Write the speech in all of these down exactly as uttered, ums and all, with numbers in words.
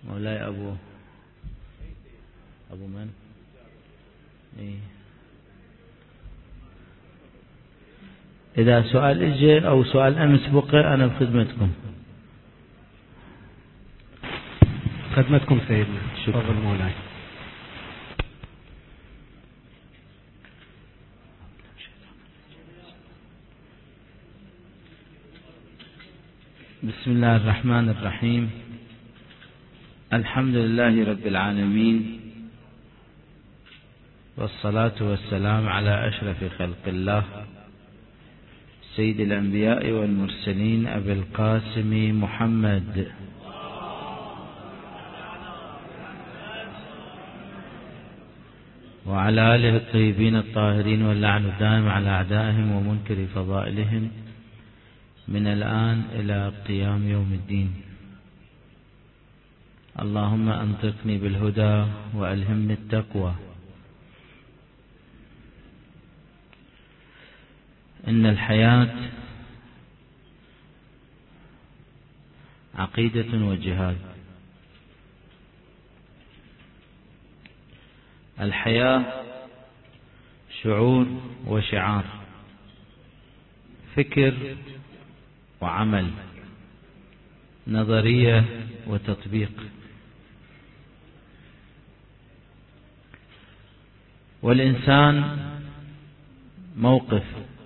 مولاي أبو أبو من؟ إيه؟ إذا سؤال إجي أو سؤال أمس بقي أنا بخدمتكم. خدمتكم سيدنا. تفضل مولاي. بسم الله الرحمن الرحيم. الحمد لله رب العالمين، والصلاة والسلام على أشرف خلق الله سيد الأنبياء والمرسلين أبي القاسم محمد وعلى آله الطيبين الطاهرين، واللعن الدائم على أعدائهم ومنكر فضائلهم من الآن إلى قيام يوم الدين. اللهم أنطقني بالهدى وألهمني التقوى. إن الحياة عقيدة وجهاد. الحياة شعور وشعار، فكر وعمل، نظرية وتطبيق. والإنسان موقف،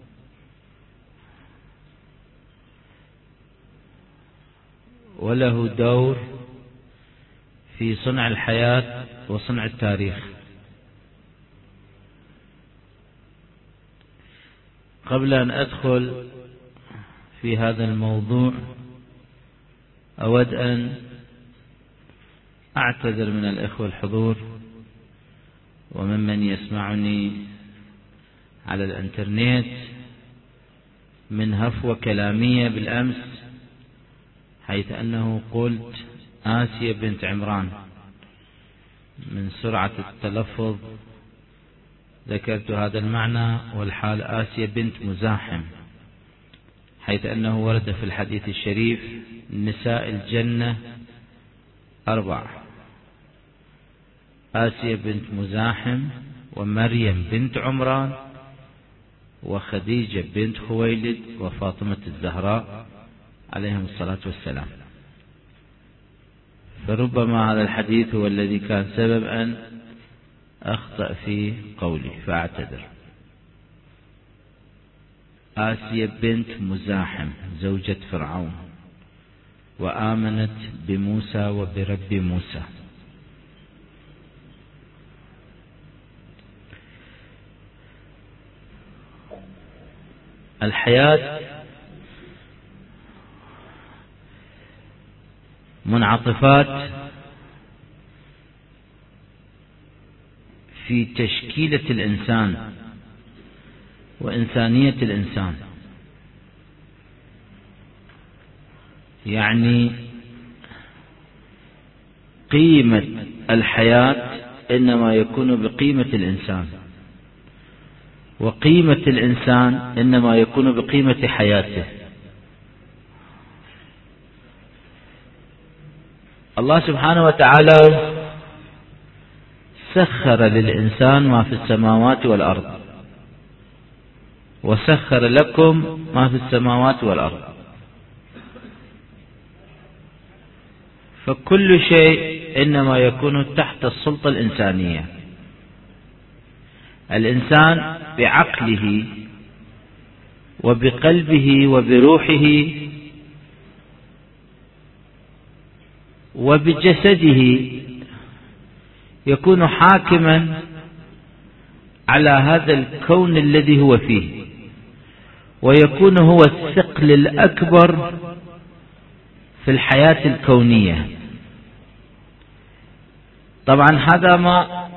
وله دور في صنع الحياة وصنع التاريخ. قبل أن أدخل في هذا الموضوع أود أن أعتذر من الإخوة الحضور وممن يسمعني على الانترنت من هفوة كلامية بالأمس، حيث أنه قلت آسيا بنت عمران. من سرعة التلفظ ذكرت هذا المعنى، والحال آسيا بنت مزاحم، حيث أنه ورد في الحديث الشريف: نساء الجنة أربع: آسيا بنت مزاحم، ومريم بنت عمران، وخديجة بنت خويلد، وفاطمة الزهراء عليهم الصلاة والسلام. فربما هذا الحديث هو الذي كان سبب أن أخطأ في قولي، فأعتذر. آسيا بنت مزاحم زوجة فرعون، وآمنت بموسى وبرب موسى. الحياة منعطفات في تشكيلة الإنسان وإنسانية الإنسان. يعني قيمة الحياة إنما يكون بقيمة الإنسان، وقيمة الإنسان إنما يكون بقيمة حياته. الله سبحانه وتعالى سخر للإنسان ما في السماوات والأرض، وسخر لكم ما في السماوات والأرض. فكل شيء إنما يكون تحت السلطة الإنسانية. الإنسان بعقله وبقلبه وبروحه وبجسده يكون حاكما على هذا الكون الذي هو فيه، ويكون هو الثقل الأكبر في الحياة الكونية. طبعا هذا ما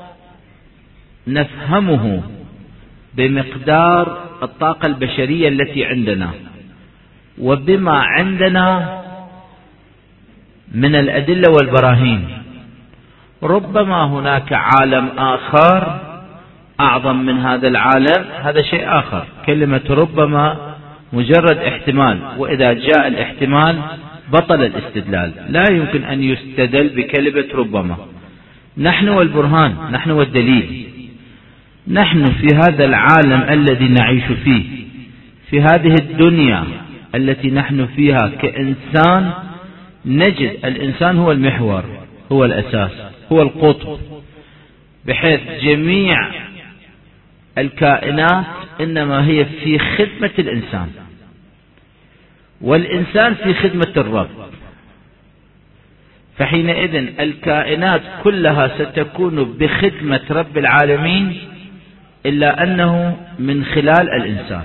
نفهمه بمقدار الطاقة البشرية التي عندنا، وبما عندنا من الأدلة والبراهين. ربما هناك عالم آخر أعظم من هذا العالم، هذا شيء آخر. كلمة ربما مجرد احتمال، وإذا جاء الاحتمال بطل الاستدلال. لا يمكن أن يستدل بكلمة ربما. نحن والبرهان، نحن والدليل. نحن في هذا العالم الذي نعيش فيه، في هذه الدنيا التي نحن فيها كإنسان، نجد الإنسان هو المحور، هو الأساس، هو القطب، بحيث جميع الكائنات إنما هي في خدمة الإنسان، والإنسان في خدمة الرب. فحينئذ الكائنات كلها ستكون بخدمة رب العالمين، إلا أنه من خلال الإنسان.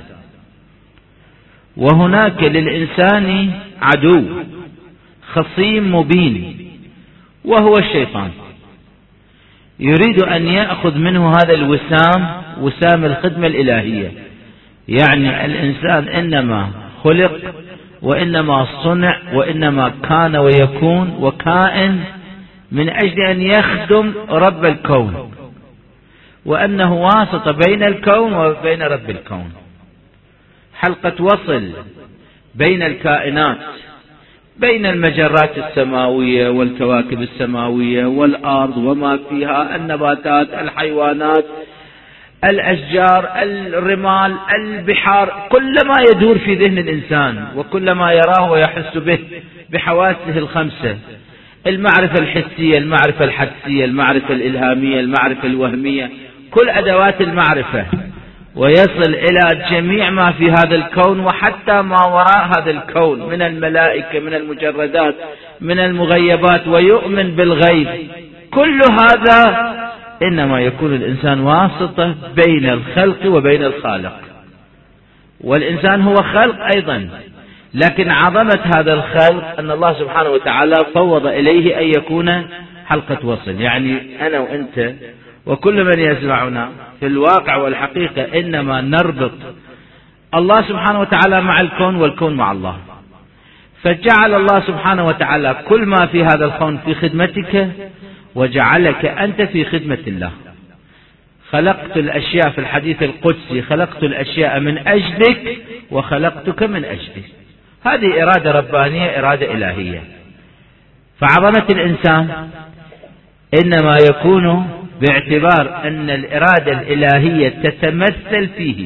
وهناك للإنسان عدو خصيم مبين، وهو الشيطان، يريد أن يأخذ منه هذا الوسام، وسام الخدمة الإلهية. يعني الإنسان إنما خلق، وإنما صنع، وإنما كان ويكون وكائن من أجل أن يخدم رب الكون، وأنه واسطة بين الكون وبين رب الكون، حلقة وصل بين الكائنات، بين المجرات السماوية والكواكب السماوية والأرض وما فيها، النباتات، الحيوانات، الأشجار، الرمال، البحار، كل ما يدور في ذهن الإنسان وكل ما يراه ويحس به بحواسه الخمسة: المعرفة الحسية، المعرفة الحدسية، المعرفة الإلهامية، المعرفة الوهمية، كل أدوات المعرفة، ويصل إلى جميع ما في هذا الكون وحتى ما وراء هذا الكون من الملائكة، من المجردات، من المغيبات، ويؤمن بالغيب. كل هذا إنما يكون الإنسان واسطة بين الخلق وبين الخالق، والإنسان هو خلق أيضا. لكن عظمة هذا الخلق أن الله سبحانه وتعالى فوض إليه أن يكون حلقة وصل. يعني أنا وأنت وكل من يسمعنا في الواقع والحقيقة إنما نربط الله سبحانه وتعالى مع الكون، والكون مع الله. فجعل الله سبحانه وتعالى كل ما في هذا الكون في خدمتك، وجعلك أنت في خدمة الله. خلقت الأشياء في الحديث القدسي: خلقت الأشياء من أجلك وخلقتك من أجلك. هذه إرادة ربانية، إرادة إلهية. فعظمة الإنسان إنما يكون باعتبار أن الإرادة الإلهية تتمثل فيه،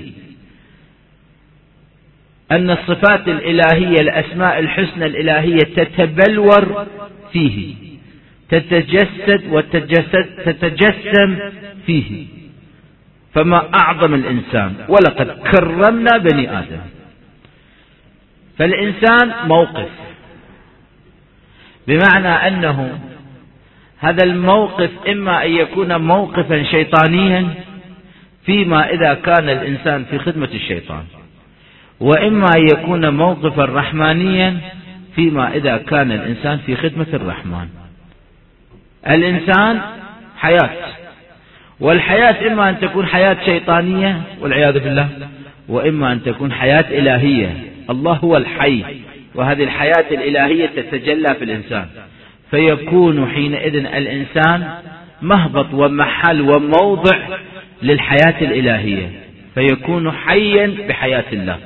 أن الصفات الإلهية، الأسماء الحسنى الإلهية تتبلور فيه، تتجسد وتتجسد تتجسم فيه. فما أعظم الإنسان، ولقد كرمنا بني آدم. فالإنسان موقف، بمعنى أنه هذا الموقف إما أن يكون موقفا شيطانيا فيما إذا كان الإنسان في خدمة الشيطان، وإما أن يكون موقفا رحمانيا فيما إذا كان الإنسان في خدمة الرحمن. الإنسان حياة، والحياة إما أن تكون حياة شيطانية والعياذ بالله، وإما أن تكون حياة إلهية. الله هو الحي، وهذه الحياة الإلهية تتجلى في الإنسان، فيكون حينئذ الإنسان مهبط ومحل وموضع للحياة الإلهية، فيكون حيا بحياة الله.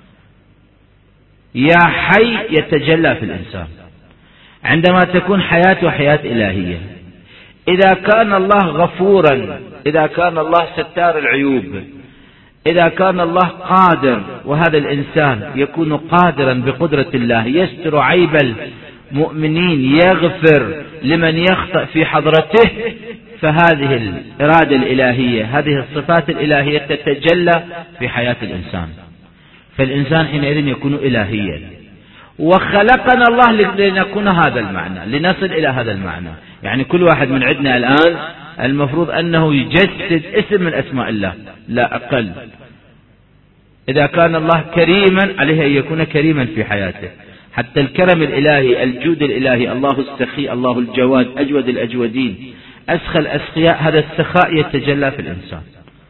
يا حي يتجلى في الإنسان عندما تكون حياة وحياة إلهية. إذا كان الله غفورا، إذا كان الله ستار العيوب، إذا كان الله قادر، وهذا الإنسان يكون قادرا بقدرة الله، يستر عيب المؤمنين، يغفر لمن يخطئ في حضرته، فهذه الإرادة الإلهية، هذه الصفات الإلهية تتجلى في حياة الإنسان. فالإنسان حينئذ يكون إلهيا. وخلقنا الله لنكون هذا المعنى، لنصل إلى هذا المعنى. يعني كل واحد من عندنا الآن المفروض أنه يجسد اسم من أسماء الله، لا أقل. إذا كان الله كريما عليه أن يكون كريما في حياته. حتى الكرم الإلهي، الجود الإلهي، الله السخي، الله الجواد، أجود الأجودين، أسخى الأسخياء، هذا السخاء يتجلى في الإنسان.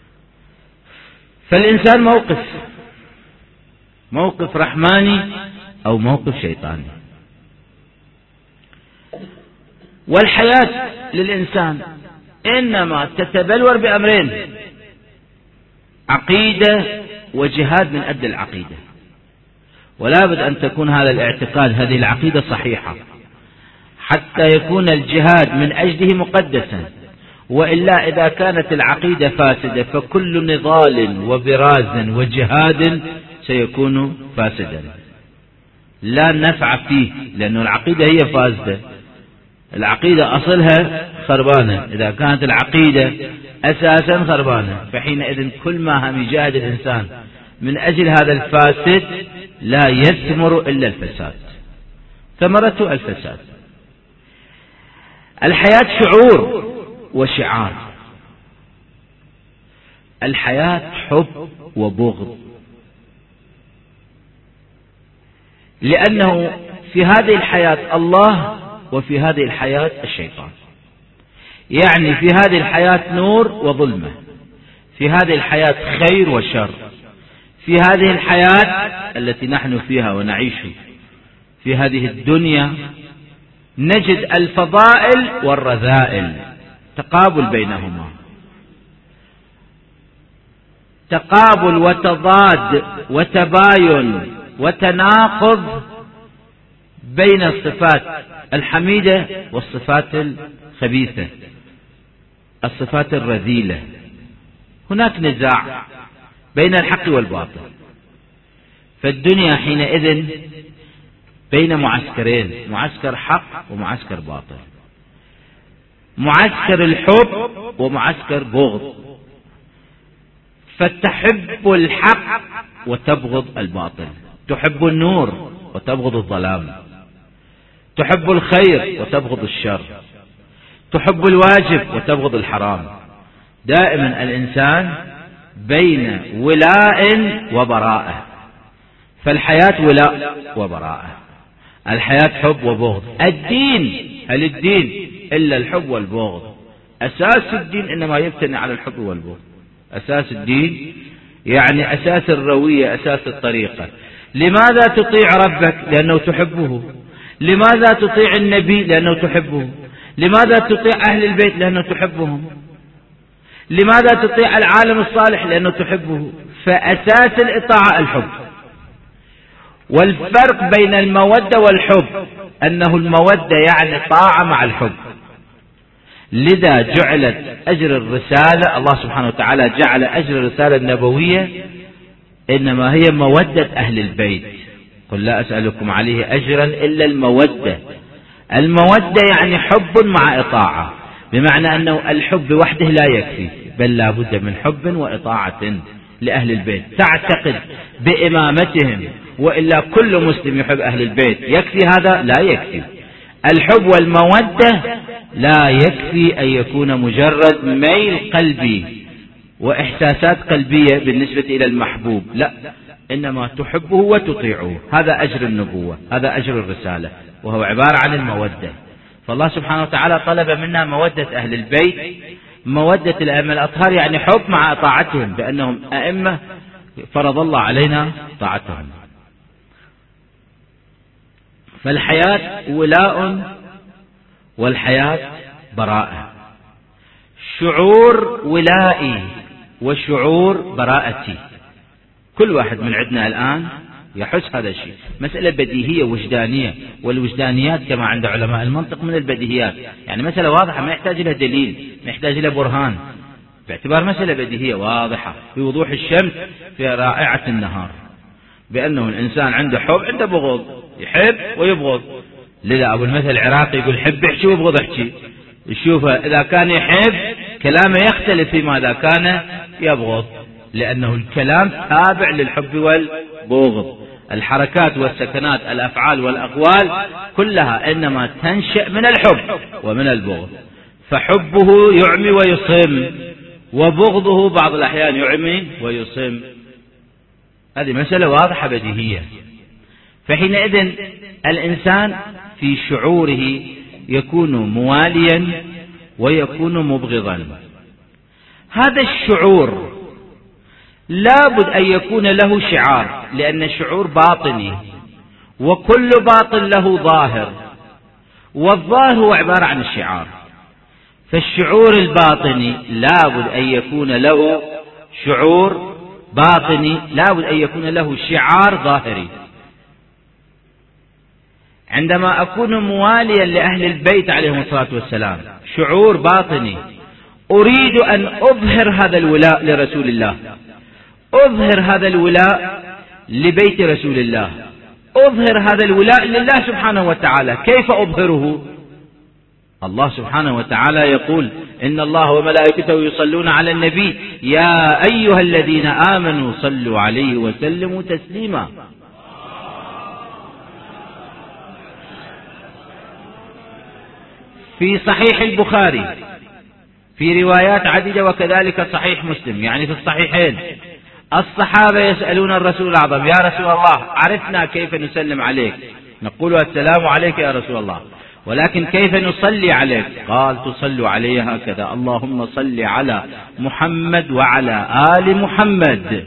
فالإنسان موقف، موقف رحماني أو موقف شيطاني. والحياة للإنسان إنما تتبلور بأمرين: عقيدة وجهاد من أجل العقيدة. ولا بد أن تكون هذا الاعتقاد، هذه العقيدة صحيحة، حتى يكون الجهاد من أجله مقدسا. وإلا إذا كانت العقيدة فاسدة فكل نضال وبراز وجهاد سيكون فاسدا، لا نفع فيه، لأن العقيدة هي فاسدة. العقيدة أصلها خربانة، إذا كانت العقيدة أساسا خربانة فحينئذ كل ما هم يجاهد الإنسان من أجل هذا الفاسد لا يثمر إلا الفساد، ثمرته الفساد. الحياة شعور وشعار، الحياة حب وبغض، لأنه في هذه الحياة الله وفي هذه الحياة الشيطان، يعني في هذه الحياة نور وظلمة، في هذه الحياة خير وشر، في هذه الحياة التي نحن فيها ونعيش في هذه الدنيا نجد الفضائل والرذائل، تقابل بينهما، تقابل وتضاد وتباين وتناقض بين الصفات الحميدة والصفات الخبيثة، الصفات الرذيلة. هناك نزاع بين الحق والباطل، فالدنيا حينئذ بين معسكرين، معسكر حق ومعسكر باطل، معسكر الحب ومعسكر بغض، فتحب الحق وتبغض الباطل، تحب النور وتبغض الظلام، تحب الخير وتبغض الشر، تحب الواجب وتبغض الحرام. دائما الإنسان بين ولاء وبراءة، فالحياة ولاء وبراءة، الحياة حب وبغض. الدين، هل الدين إلا الحب والبغض؟ أساس الدين إنما يبتني على الحب والبغض، أساس الدين يعني أساس الروية، أساس الطريقة. لماذا تطيع ربك؟ لأنه تحبه. لماذا تطيع النبي؟ لأنه تحبه. لماذا تطيع أهل البيت؟ لأنه تحبهم. لماذا تطيع العالم الصالح؟ لأنه تحبه. فأساس الإطاعة الحب. والفرق بين المودة والحب أنه المودة يعني طاعة مع الحب، لذا جعلت أجر الرسالة، الله سبحانه وتعالى جعل أجر الرسالة النبوية إنما هي مودة أهل البيت. قل لا أسألكم عليه أجرا إلا المودة. المودة يعني حب مع إطاعة، بمعنى أنه الحب وحده لا يكفي، بل لا بد من حب وإطاعة لأهل البيت، تعتقد بإمامتهم، وإلا كل مسلم يحب أهل البيت، يكفي هذا؟ لا يكفي. الحب والمودة لا يكفي أن يكون مجرد ميل قلبي وإحساسات قلبية بالنسبة إلى المحبوب، لا، إنما تحبه وتطيعه. هذا أجر النبوة، هذا أجر الرسالة، وهو عبارة عن المودة. فالله سبحانه وتعالى طلب منا مودة أهل البيت، مودة الأئمة الأطهار، يعني حب مع طاعتهم، بأنهم أئمة فرض الله علينا طاعتهم. فالحياة ولاء والحياة براءة، شعور ولائي وشعور براءتي. كل واحد من عندنا الآن يحس هذا الشيء، مسألة بديهية وجدانية، والوجدانيات كما عند علماء المنطق من البديهيات، يعني مسألة واضحة ما يحتاج لها دليل، ما يحتاج لها برهان، باعتبار مسألة بديهية واضحة في وضوح الشمس في رائعة النهار، بأنه الإنسان عنده حب عنده بغض، يحب ويبغض. لذا أبو المثل العراقي يقول حب احكي وبغض احكي. يشوفه إذا كان يحب كلامه يختلف فيما إذا كان يبغض، لأنه الكلام تابع للحب والبغض. الحركات والسكنات الأفعال والأقوال كلها إنما تنشأ من الحب ومن البغض، فحبه يعمي ويصم، وبغضه بعض الأحيان يعمي ويصم. هذه مسألة واضحة بديهية. فحينئذ الإنسان في شعوره يكون مواليا ويكون مبغضا. هذا الشعور لابد أن يكون له شعار، لأن الشعور باطني، وكل باطن له ظاهر، والظاهر هو عبارة عن الشعار. فالشعور الباطني لابد أن يكون له شعور باطني، لابد أن يكون له شعار ظاهري. عندما أكون مواليا لأهل البيت عليهم الصلاة والسلام، شعور باطني، أريد أن أظهر هذا الولاء لرسول الله، أظهر هذا الولاء لبيت رسول الله، أظهر هذا الولاء لله سبحانه وتعالى. كيف أظهره؟ الله سبحانه وتعالى يقول: إن الله وملائكته يصلون على النبي يا أيها الذين آمنوا صلوا عليه وسلموا تسليما. في صحيح البخاري في روايات عديدة، وكذلك صحيح مسلم، يعني في الصحيحين، الصحابة يسألون الرسول الأعظم: يا رسول الله عرفنا كيف نسلم عليك، نقول السلام عليك يا رسول الله، ولكن كيف نصلي عليك؟ قال: تصلوا علي هكذا: اللهم صل على محمد وعلى آل محمد.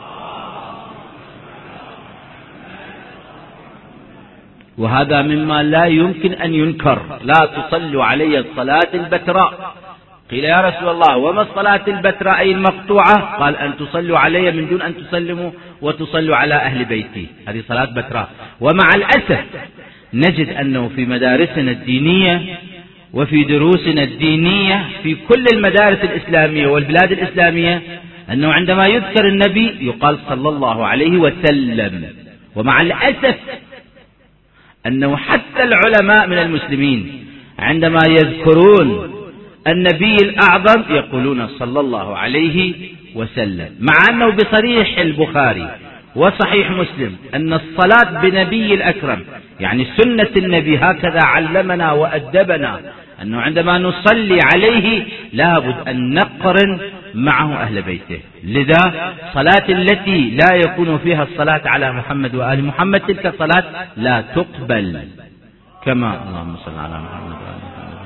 وهذا مما لا يمكن أن ينكر: لا تصلوا علي الصلاة البتراء. قيل: يا رسول الله وما الصلاة البتراء أي المقطوعة؟ قال: أن تصلوا علي من دون أن تسلموا وتصلوا على أهل بيتي، هذه صلاة بتراء. ومع الأسف نجد أنه في مدارسنا الدينية وفي دروسنا الدينية في كل المدارس الإسلامية والبلاد الإسلامية أنه عندما يذكر النبي يقال صلى الله عليه وسلم. ومع الأسف أنه حتى العلماء من المسلمين عندما يذكرون النبي الأعظم يقولون صلى الله عليه وسلم، مع أنه بصريح البخاري وصحيح مسلم أن الصلاة بنبي الأكرم، يعني سنة النبي، هكذا علمنا وأدبنا أنه عندما نصلي عليه لابد أن نقرن معه أهل بيته. لذا صلاة التي لا يكون فيها الصلاة على محمد وآل محمد تلك الصلاة لا تقبل، كما اللهم صل على محمد وآل محمد.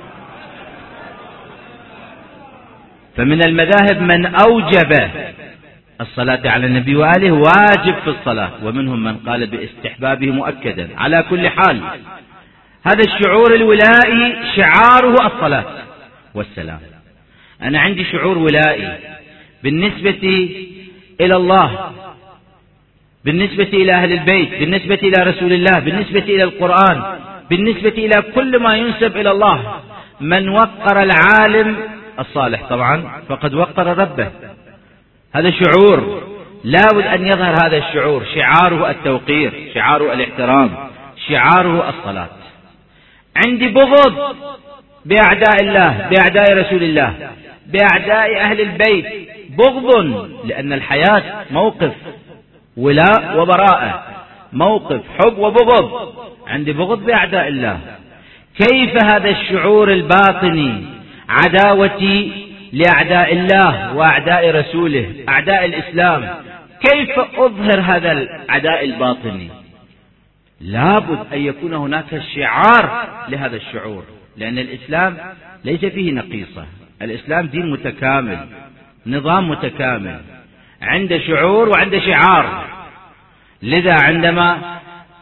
فمن المذاهب من أوجب الصلاة على النبي وآله واجب في الصلاة، ومنهم من قال باستحبابه مؤكدا. على كل حال هذا الشعور الولائي شعاره الصلاة والسلام. أنا عندي شعور ولائي بالنسبة إلى الله، بالنسبة إلى أهل البيت، بالنسبة إلى رسول الله، بالنسبة إلى القرآن، بالنسبة إلى كل ما ينسب إلى الله. من وقر العالم الصالح طبعا فقد وقر ربه. هذا شعور لابد أن يظهر، هذا الشعور شعاره التوقير، شعاره الاحترام، شعاره الصلاة. عندي بغض بأعداء الله، بأعداء رسول الله، بأعداء أهل البيت، بغض، لأن الحياة موقف ولاء وبراءة، موقف حب وبغض. عندي بغض بأعداء الله. كيف هذا الشعور الباطني، عداوتي لأعداء الله وأعداء رسوله، أعداء الإسلام، كيف أظهر هذا العداء الباطني؟ لابد أن يكون هناك شعار لهذا الشعور، لأن الإسلام ليس فيه نقيصة. الإسلام دين متكامل، نظام متكامل، عنده شعور وعنده شعار. لذا عندما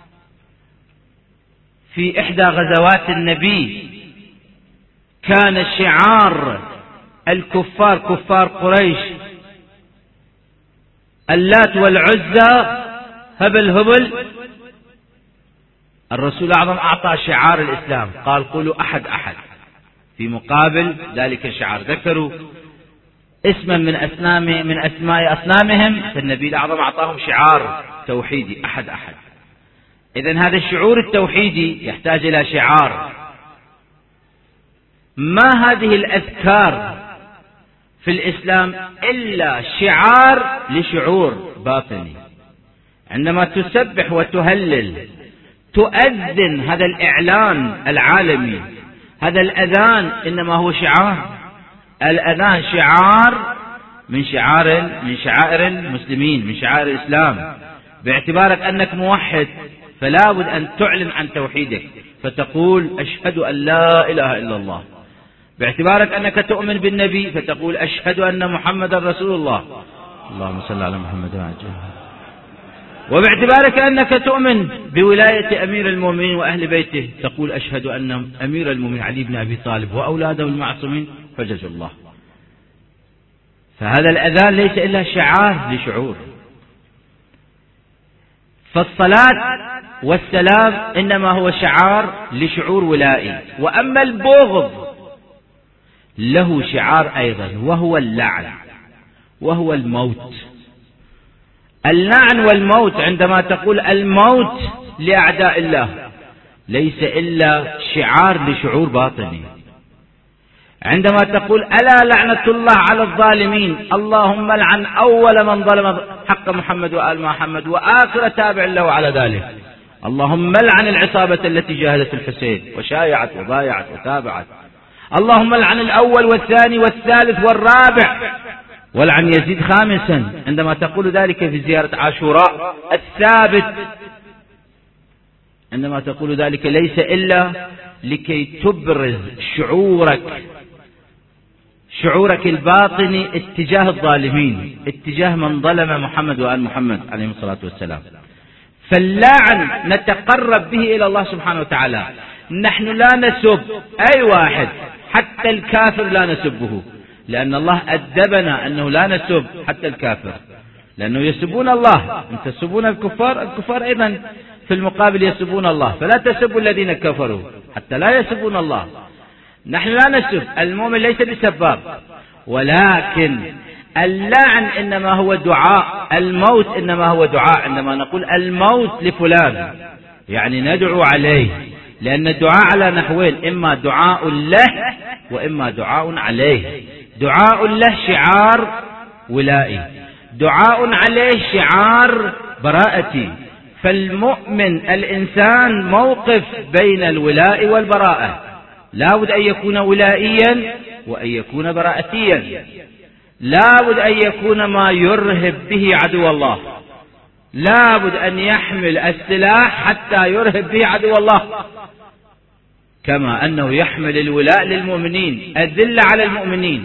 في إحدى غزوات النبي كان الشعار الكفار، كفار قريش، اللات والعزى، هبل هبل، الرسول الأعظم أعطى شعار الإسلام، قال: قولوا أحد أحد. في مقابل ذلك الشعار ذكروا اسما من أسنام من أسماء أصنامهم، فالنبي الأعظم أعطاهم شعار توحيدي: أحد أحد. إذن هذا الشعور التوحيدي يحتاج إلى شعار. ما هذه الأذكار في الإسلام إلا شعار لشعور باطني. عندما تسبح وتهلل، تؤذن، هذا الإعلان العالمي، هذا الأذان إنما هو شعار. الأذان شعار من شعار من شعائر المسلمين، من شعائر الإسلام. باعتبارك أنك موحد فلا بد أن تعلن عن توحيدك، فتقول: أشهد أن لا إله إلا الله. باعتبارك أنك تؤمن بالنبي فتقول: أشهد أن محمد رسول الله. اللهم صل على محمد وعلى آله. وباعتبارك أنك تؤمن بولاية أمير المؤمنين وأهل بيته تقول: أشهد أن أمير المؤمنين علي بن أبي طالب وأولاده المعصومين حجج الله. فهذا الأذان ليس إلا شعار لشعور. فالصلاة والسلام إنما هو شعار لشعور ولائي، وأما البغض له شعار أيضا وهو اللعن وهو الموت. اللعن والموت، عندما تقول الموت لأعداء الله ليس إلا شعار لشعور باطني. عندما تقول ألا لعنة الله على الظالمين، اللهم لعن أول من ظلم حق محمد وآل محمد وآخر تابع له على ذلك، اللهم لعن العصابة التي جاهدت الحسين وشايعت وبايعت وتابعت، اللهم لعن الأول والثاني والثالث والرابع، ولعن يزيد خامسا. عندما تقول ذلك في زيارة عاشوراء الثابت، عندما تقول ذلك ليس إلا لكي تبرز شعورك شعورك الباطني اتجاه الظالمين، اتجاه من ظلم محمد وآل محمد عليه الصلاة والسلام. فاللعن نتقرب به إلى الله سبحانه وتعالى. نحن لا نسب أي واحد، حتى الكافر لا نسبه، لأن الله أدبنا أنه لا نسب حتى الكافر، لأنه يسبون الله. أن تسبون الكفار، الكفار أيضا في المقابل يسبون الله، فلا تسبوا الذين كفروا حتى لا يسبون الله. نحن لا نسب، المؤمن ليس بسباب، ولكن اللعن إنما هو دعاء، الموت إنما هو دعاء. عندما نقول الموت لفلان يعني ندعو عليه، لأن الدعاء على نحوين، إما دعاء له وإما دعاء عليه. دعاء له شعار ولائي، دعاء عليه شعار براءتي. فالمؤمن الإنسان موقف بين الولاء والبراءة، لا بد أن يكون ولائيا وأن يكون براءتيا، لا بد أن يكون ما يرهب به عدو الله، لا بد أن يحمل السلاح حتى يرهب به عدو الله، كما أنه يحمل الولاء للمؤمنين، أذلة على المؤمنين،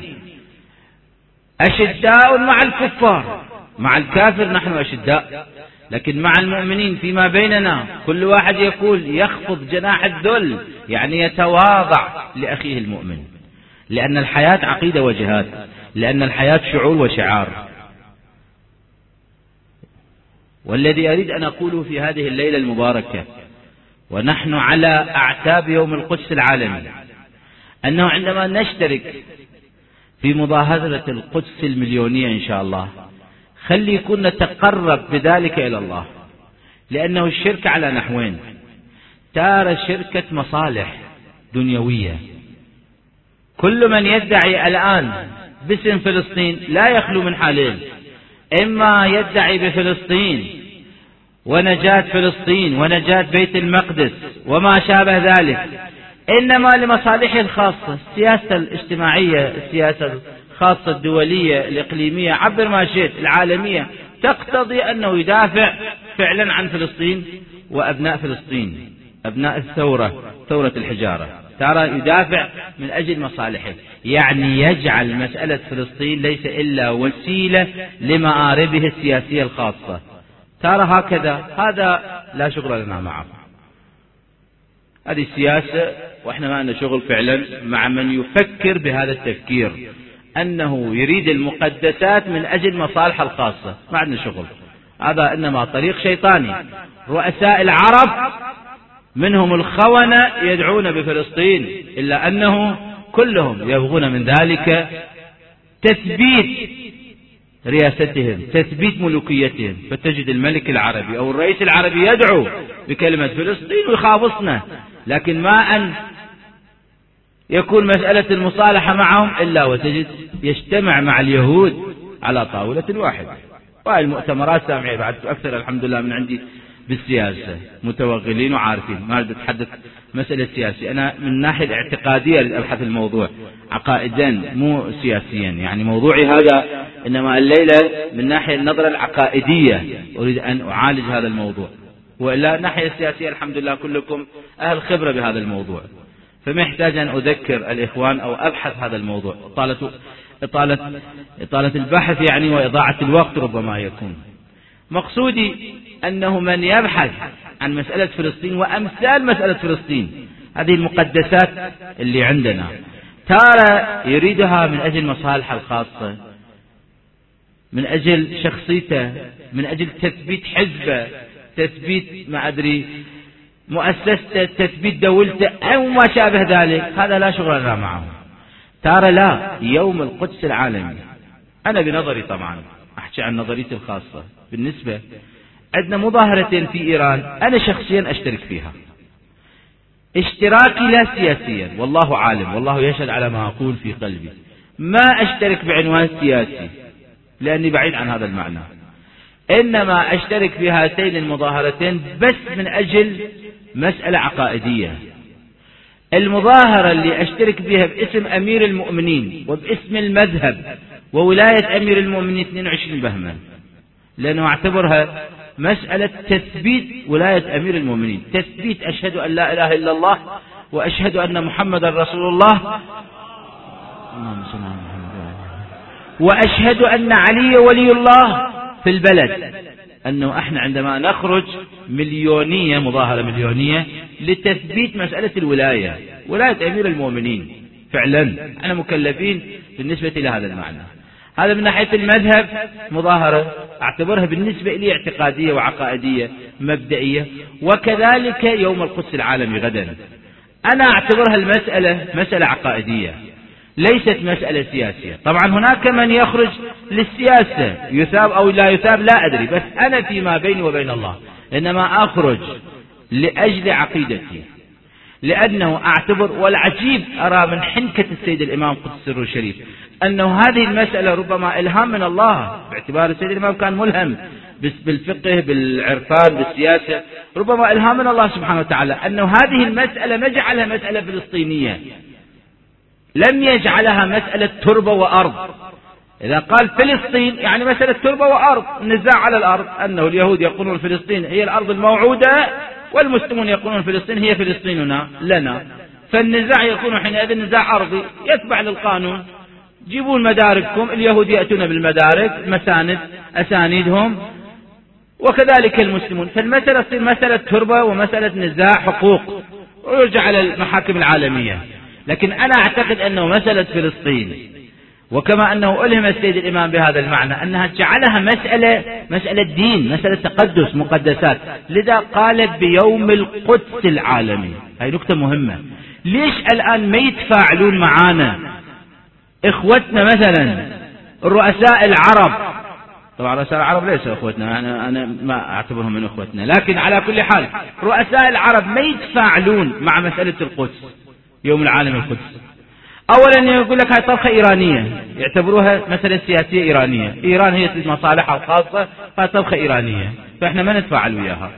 أشداء مع الكفار. مع الكافر نحن أشداء، لكن مع المؤمنين فيما بيننا كل واحد يقول يخفض جناح الذل، يعني يتواضع لأخيه المؤمن، لأن الحياة عقيدة وجهاد، لأن الحياة شعور وشعار. والذي أريد أن أقوله في هذه الليلة المباركة ونحن على أعتاب يوم القدس العالمي، أنه عندما نشترك في مظاهرة القدس المليونية إن شاء الله، خلي يكون نتقرب بذلك إلى الله، لأنه الشرك على نحوين: تارة شركة مصالح دنيوية. كل من يدعي الآن باسم فلسطين لا يخلو من حالين: إما يدعي بفلسطين ونجاة فلسطين ونجاة بيت المقدس وما شابه ذلك، إنما لمصالحه الخاصة، السياسة الاجتماعية، السياسة الخاصة الدولية الإقليمية، عبر ما شئت، العالمية، تقتضي أنه يدافع فعلا عن فلسطين وأبناء فلسطين، أبناء الثورة، ثورة الحجارة. ترى يدافع من أجل مصالحه، يعني يجعل مسألة فلسطين ليس إلا وسيلة لمآربه السياسية الخاصة. ترى هكذا، هذا لا شغل لنا معه، هذه السياسة، وإحنا ما لنا شغل فعلا مع من يفكر بهذا التفكير، أنه يريد المقدسات من أجل مصالحه الخاصة، ما عندنا شغل، هذا إنما طريق شيطاني. رؤساء العرب منهم الخونة يدعون بفلسطين، إلا أنه كلهم يبغون من ذلك تثبيت رياستهم، تثبيت ملوكيتهم. فتجد الملك العربي أو الرئيس العربي يدعو بكلمة فلسطين ويخافصنا، لكن ما أن يكون مسألة المصالحة معهم إلا وتجد يجتمع مع اليهود على طاولة واحدة. وهي المؤتمرات سامعة بعد أكثر الحمد لله من عندي بالسياسة، متوغلين وعارفين، ما أريد أتحدث مسألة سياسية، أنا من الناحية الاعتقادية أبحث الموضوع عقائديا مو سياسيا، يعني موضوعي هذا إنما الليلة من ناحية النظرة العقائدية أريد أن أعالج هذا الموضوع، وإلا الناحية السياسية الحمد لله كلكم أهل خبرة بهذا الموضوع، فما يحتاج أن أذكر الإخوان أو أبحث هذا الموضوع. إطالة, إطالة, إطالة البحث يعني وإضاعة الوقت ربما يكون. مقصودي أنه من يبحث عن مسألة فلسطين وأمثال مسألة فلسطين، هذه المقدسات اللي عندنا، تارة يريدها من أجل مصالحه الخاصة، من أجل شخصيته، من أجل تثبيت حزبه، تثبيت ما أدري مؤسسته، تثبيت دولته أو ما شابه ذلك، هذا لا شغل لنا معه. ترى لا، يوم القدس العالمي أنا بنظري طبعا أحكي عن نظريتي الخاصة، بالنسبة عندنا مظاهرتين في إيران أنا شخصيا أشترك فيها، اشتراكي لا سياسيا، والله عالم والله يشهد على ما أقول في قلبي، ما أشترك بعنوان سياسي لأني بعيد عن هذا المعنى، إنما أشترك في هاتين المظاهرتين بس من أجل مسألة عقائدية. المظاهرة اللي أشترك بها باسم أمير المؤمنين وباسم المذهب وولاية أمير المؤمنين اثنين وعشرين بهمن، لأنه أعتبرها مسألة تثبيت ولاية أمير المؤمنين، تثبيت أشهد أن لا إله إلا الله وأشهد أن محمد رسول الله وأشهد أن علي ولي الله في البلد. أنه احنا عندما نخرج مليونية، مظاهرة مليونية لتثبيت مسألة الولاية، ولاية أمير المؤمنين، فعلا احنا مكلفين بالنسبة إلى هذا المعنى. هذا من ناحية المذهب مظاهرة أعتبرها بالنسبة لي اعتقادية وعقائدية مبدئية. وكذلك يوم القدس العالمي غدا أنا أعتبرها المسألة مسألة عقائدية ليست مسألة سياسية. طبعا هناك من يخرج للسياسة يثاب أو لا يثاب لا أدري، بس أنا فيما بيني وبين الله إنما أخرج لأجل عقيدتي، لأنه أعتبر، والعجيب أرى من حنكة السيد الإمام قدس سره الشريف أنه هذه المسألة ربما إلهام من الله، باعتبار السيد الإمام كان ملهم بالفقه بالعرفان بالسياسة، ربما إلهام من الله سبحانه وتعالى أنه هذه المسألة ما جعلها مسألة فلسطينية، لم يجعلها مسألة تربة وأرض. إذا قال فلسطين يعني مسألة تربة وأرض، نزاع على الأرض، أنه اليهود يقولون فلسطين هي الأرض الموعودة والمسلمون يقولون فلسطين هي فلسطيننا لنا، فالنزاع يكون حينئذ نزاع أرضي يتبع للقانون. جيبون مدارككم، اليهود يأتون بالمدارك مساند أسانيدهم وكذلك المسلمون، فالمسألة تصير مسألة تربة ومسألة نزاع حقوق ويرجع على المحاكم العالمية. لكن أنا أعتقد أنه مسألة فلسطين، وكما أنه ألهم السيد الإمام بهذا المعنى أنها جعلها مسألة مسألة دين، مسألة تقدس مقدسات، لذا قال بيوم القدس العالمي. هاي نقطة مهمة. ليش الآن ما يتفاعلون معانا إخوتنا مثلا الرؤساء العرب؟ طبعا رؤساء العرب ليسوا إخوتنا، أنا, أنا ما أعتبرهم من إخوتنا، لكن على كل حال رؤساء العرب ما يتفاعلون مع مسألة القدس يوم العالم القدس. أولا يقول لك هاي طبخة إيرانية، يعتبروها مسألة سياسية إيرانية، إيران هي مصالحها الخاصة، هاي طبخة إيرانية، فإحنا ما نتفاعل وياها،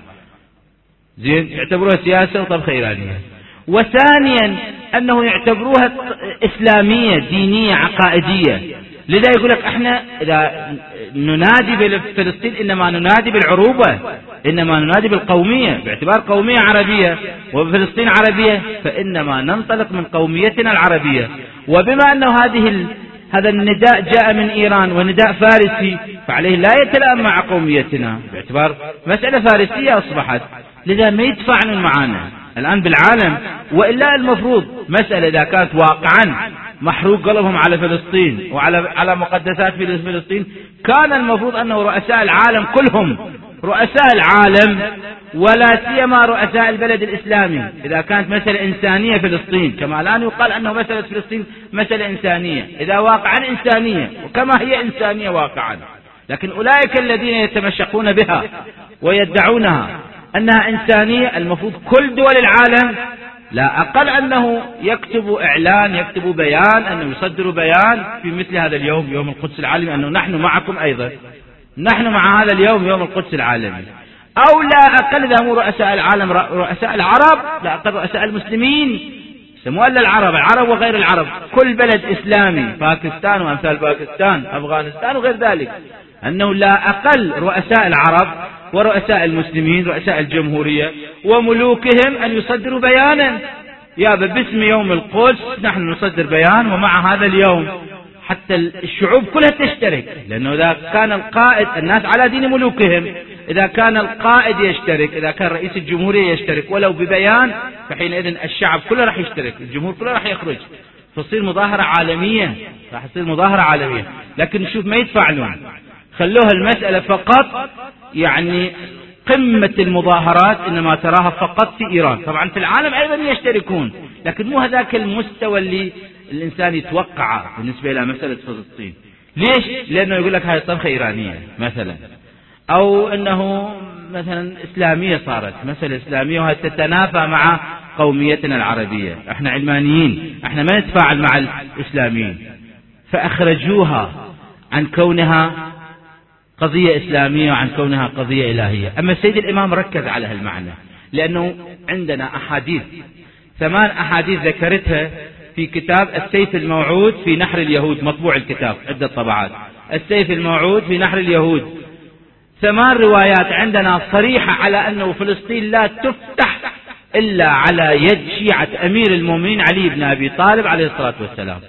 زين، يعتبروها سياسة وطبخة إيرانية. وثانيا أنه يعتبروها إسلامية دينية عقائدية، لذا يقول لك احنا إذا ننادي بفلسطين إنما ننادي بالعروبة، إنما ننادي بالقومية، باعتبار قومية عربية وفلسطين عربية فإنما ننطلق من قوميتنا العربية. وبما أنه هذه هذا النداء جاء من إيران ونداء فارسي فعليه لا يتلائم مع قوميتنا باعتبار مسألة فارسية أصبحت، لذا ما يدفعون معنا الآن بالعالم. وإلا المفروض مسألة إذا كانت واقعا محروق قلبهم على فلسطين وعلى على مقدسات في فلسطين، كان المفروض أنه رؤساء العالم كلهم، رؤساء العالم ولا سيما رؤساء البلد الإسلامي، إذا كانت مسألة إنسانية فلسطين، كما الآن يقال أنه مسألة فلسطين مسألة إنسانية، إذا واقعا إنسانية وكما هي إنسانية واقعا، لكن أولئك الذين يتمشقون بها ويدعونها أنها إنسانية، المفروض كل دول العالم لا أقل أنه يكتب إعلان، يكتب بيان، أنه يصدر بيان في مثل هذا اليوم يوم القدس العالمي أنه نحن معكم أيضا، نحن مع هذا اليوم يوم القدس العالمي. أو لا أقل إذا هم رؤساء العالم رؤساء العرب، لا أقل رؤساء المسلمين، سموا إلا العرب، العرب وغير العرب، كل بلد إسلامي، باكستان وأمثال باكستان، أفغانستان وغير ذلك، أنه لا أقل رؤساء العرب ورؤساء المسلمين رؤساء الجمهورية وملوكهم أن يصدروا بيانا يا باسم يوم القدس نحن نصدر بيان ومع هذا اليوم، حتى الشعوب كلها تشترك، لأنه إذا كان القائد، الناس على دين ملوكهم، إذا كان القائد يشترك، إذا كان رئيس الجمهورية يشترك ولو ببيان، فحينئذ الشعب كله راح يشترك، الجمهور كله راح يخرج، تصير مظاهرة عالمية، راح تصير مظاهرة عالمية. لكن شوف ما يتفاعلون، خلوها المسألة فقط يعني قمة المظاهرات إنما تراها فقط في إيران. طبعا في العالم أيضا يشتركون، لكن مو هذاك المستوى اللي الإنسان يتوقعه بالنسبة إلى مسألة فلسطين. ليش؟ لأنه يقول لك هاي طبخة إيرانية مثلا، أو أنه مثلا إسلامية، صارت مسألة إسلامية وهي تتنافى مع قوميتنا العربية، احنا علمانيين، احنا ما نتفاعل مع الإسلاميين، فأخرجوها عن كونها قضية إسلامية وعن كونها قضية إلهية. أما السيد الإمام ركز على هالمعنى، لأنه عندنا أحاديث، ثمان أحاديث ذكرتها في كتاب السيف الموعود في نحر اليهود، مطبوع الكتاب عدة طبعات، السيف الموعود في نحر اليهود. ثمان روايات عندنا صريحة على أنه فلسطين لا تفتح إلا على يد شيعة أمير المؤمنين علي بن أبي طالب عليه الصلاة والسلام.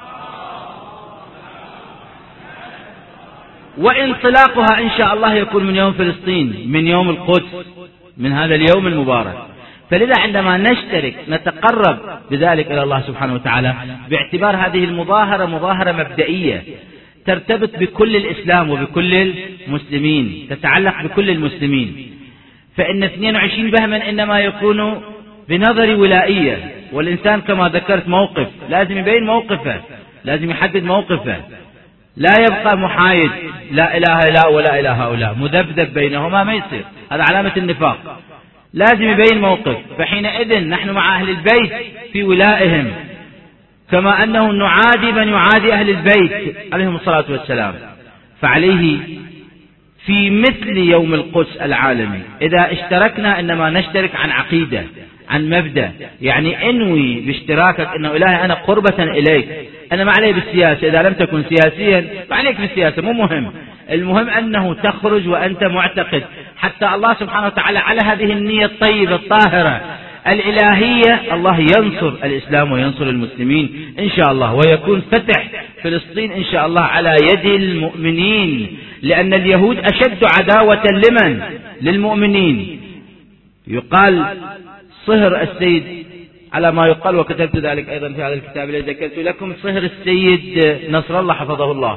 وانطلاقها إن شاء الله يكون من يوم فلسطين، من يوم القدس، من هذا اليوم المبارك. فلذا عندما نشترك نتقرب بذلك إلى الله سبحانه وتعالى، باعتبار هذه المظاهرة مظاهرة مبدئية ترتبط بكل الإسلام وبكل المسلمين، تتعلق بكل المسلمين. فإن اثنين وعشرين بهما إنما يكون بنظر ولائية، والإنسان كما ذكرت موقف، لازم يبين موقفه، لازم يحدد موقفه، لا يبقى محايد، لا إله إلا ولا إله هؤلاء، مذبذب بينهما ما يصير، هذا علامة النفاق. لازم يبين موقف. فحينئذ نحن مع أهل البيت في ولائهم، كما أنه نعادي من يعادي أهل البيت عليهم الصلاة والسلام. فعليه في مثل يوم القدس العالمي إذا اشتركنا إنما نشترك عن عقيدة، عن مبدأ، يعني انوي باشتراكك انه الهي انا قربة اليك، انا ما علي بالسياسة، اذا لم تكن سياسيا ما عليك بالسياسة، مو مهم، المهم انه تخرج وانت معتقد، حتى الله سبحانه وتعالى على هذه النية الطيبة الطاهرة الالهية الله ينصر الاسلام وينصر المسلمين ان شاء الله، ويكون فتح فلسطين ان شاء الله على يد المؤمنين، لان اليهود اشد عداوة لمن؟ للمؤمنين. يقال صهر السيد على ما يقال، وكتبت ذلك أيضا في هذا الكتاب الذي ذكرت لكم، صهر السيد نصر الله حفظه الله.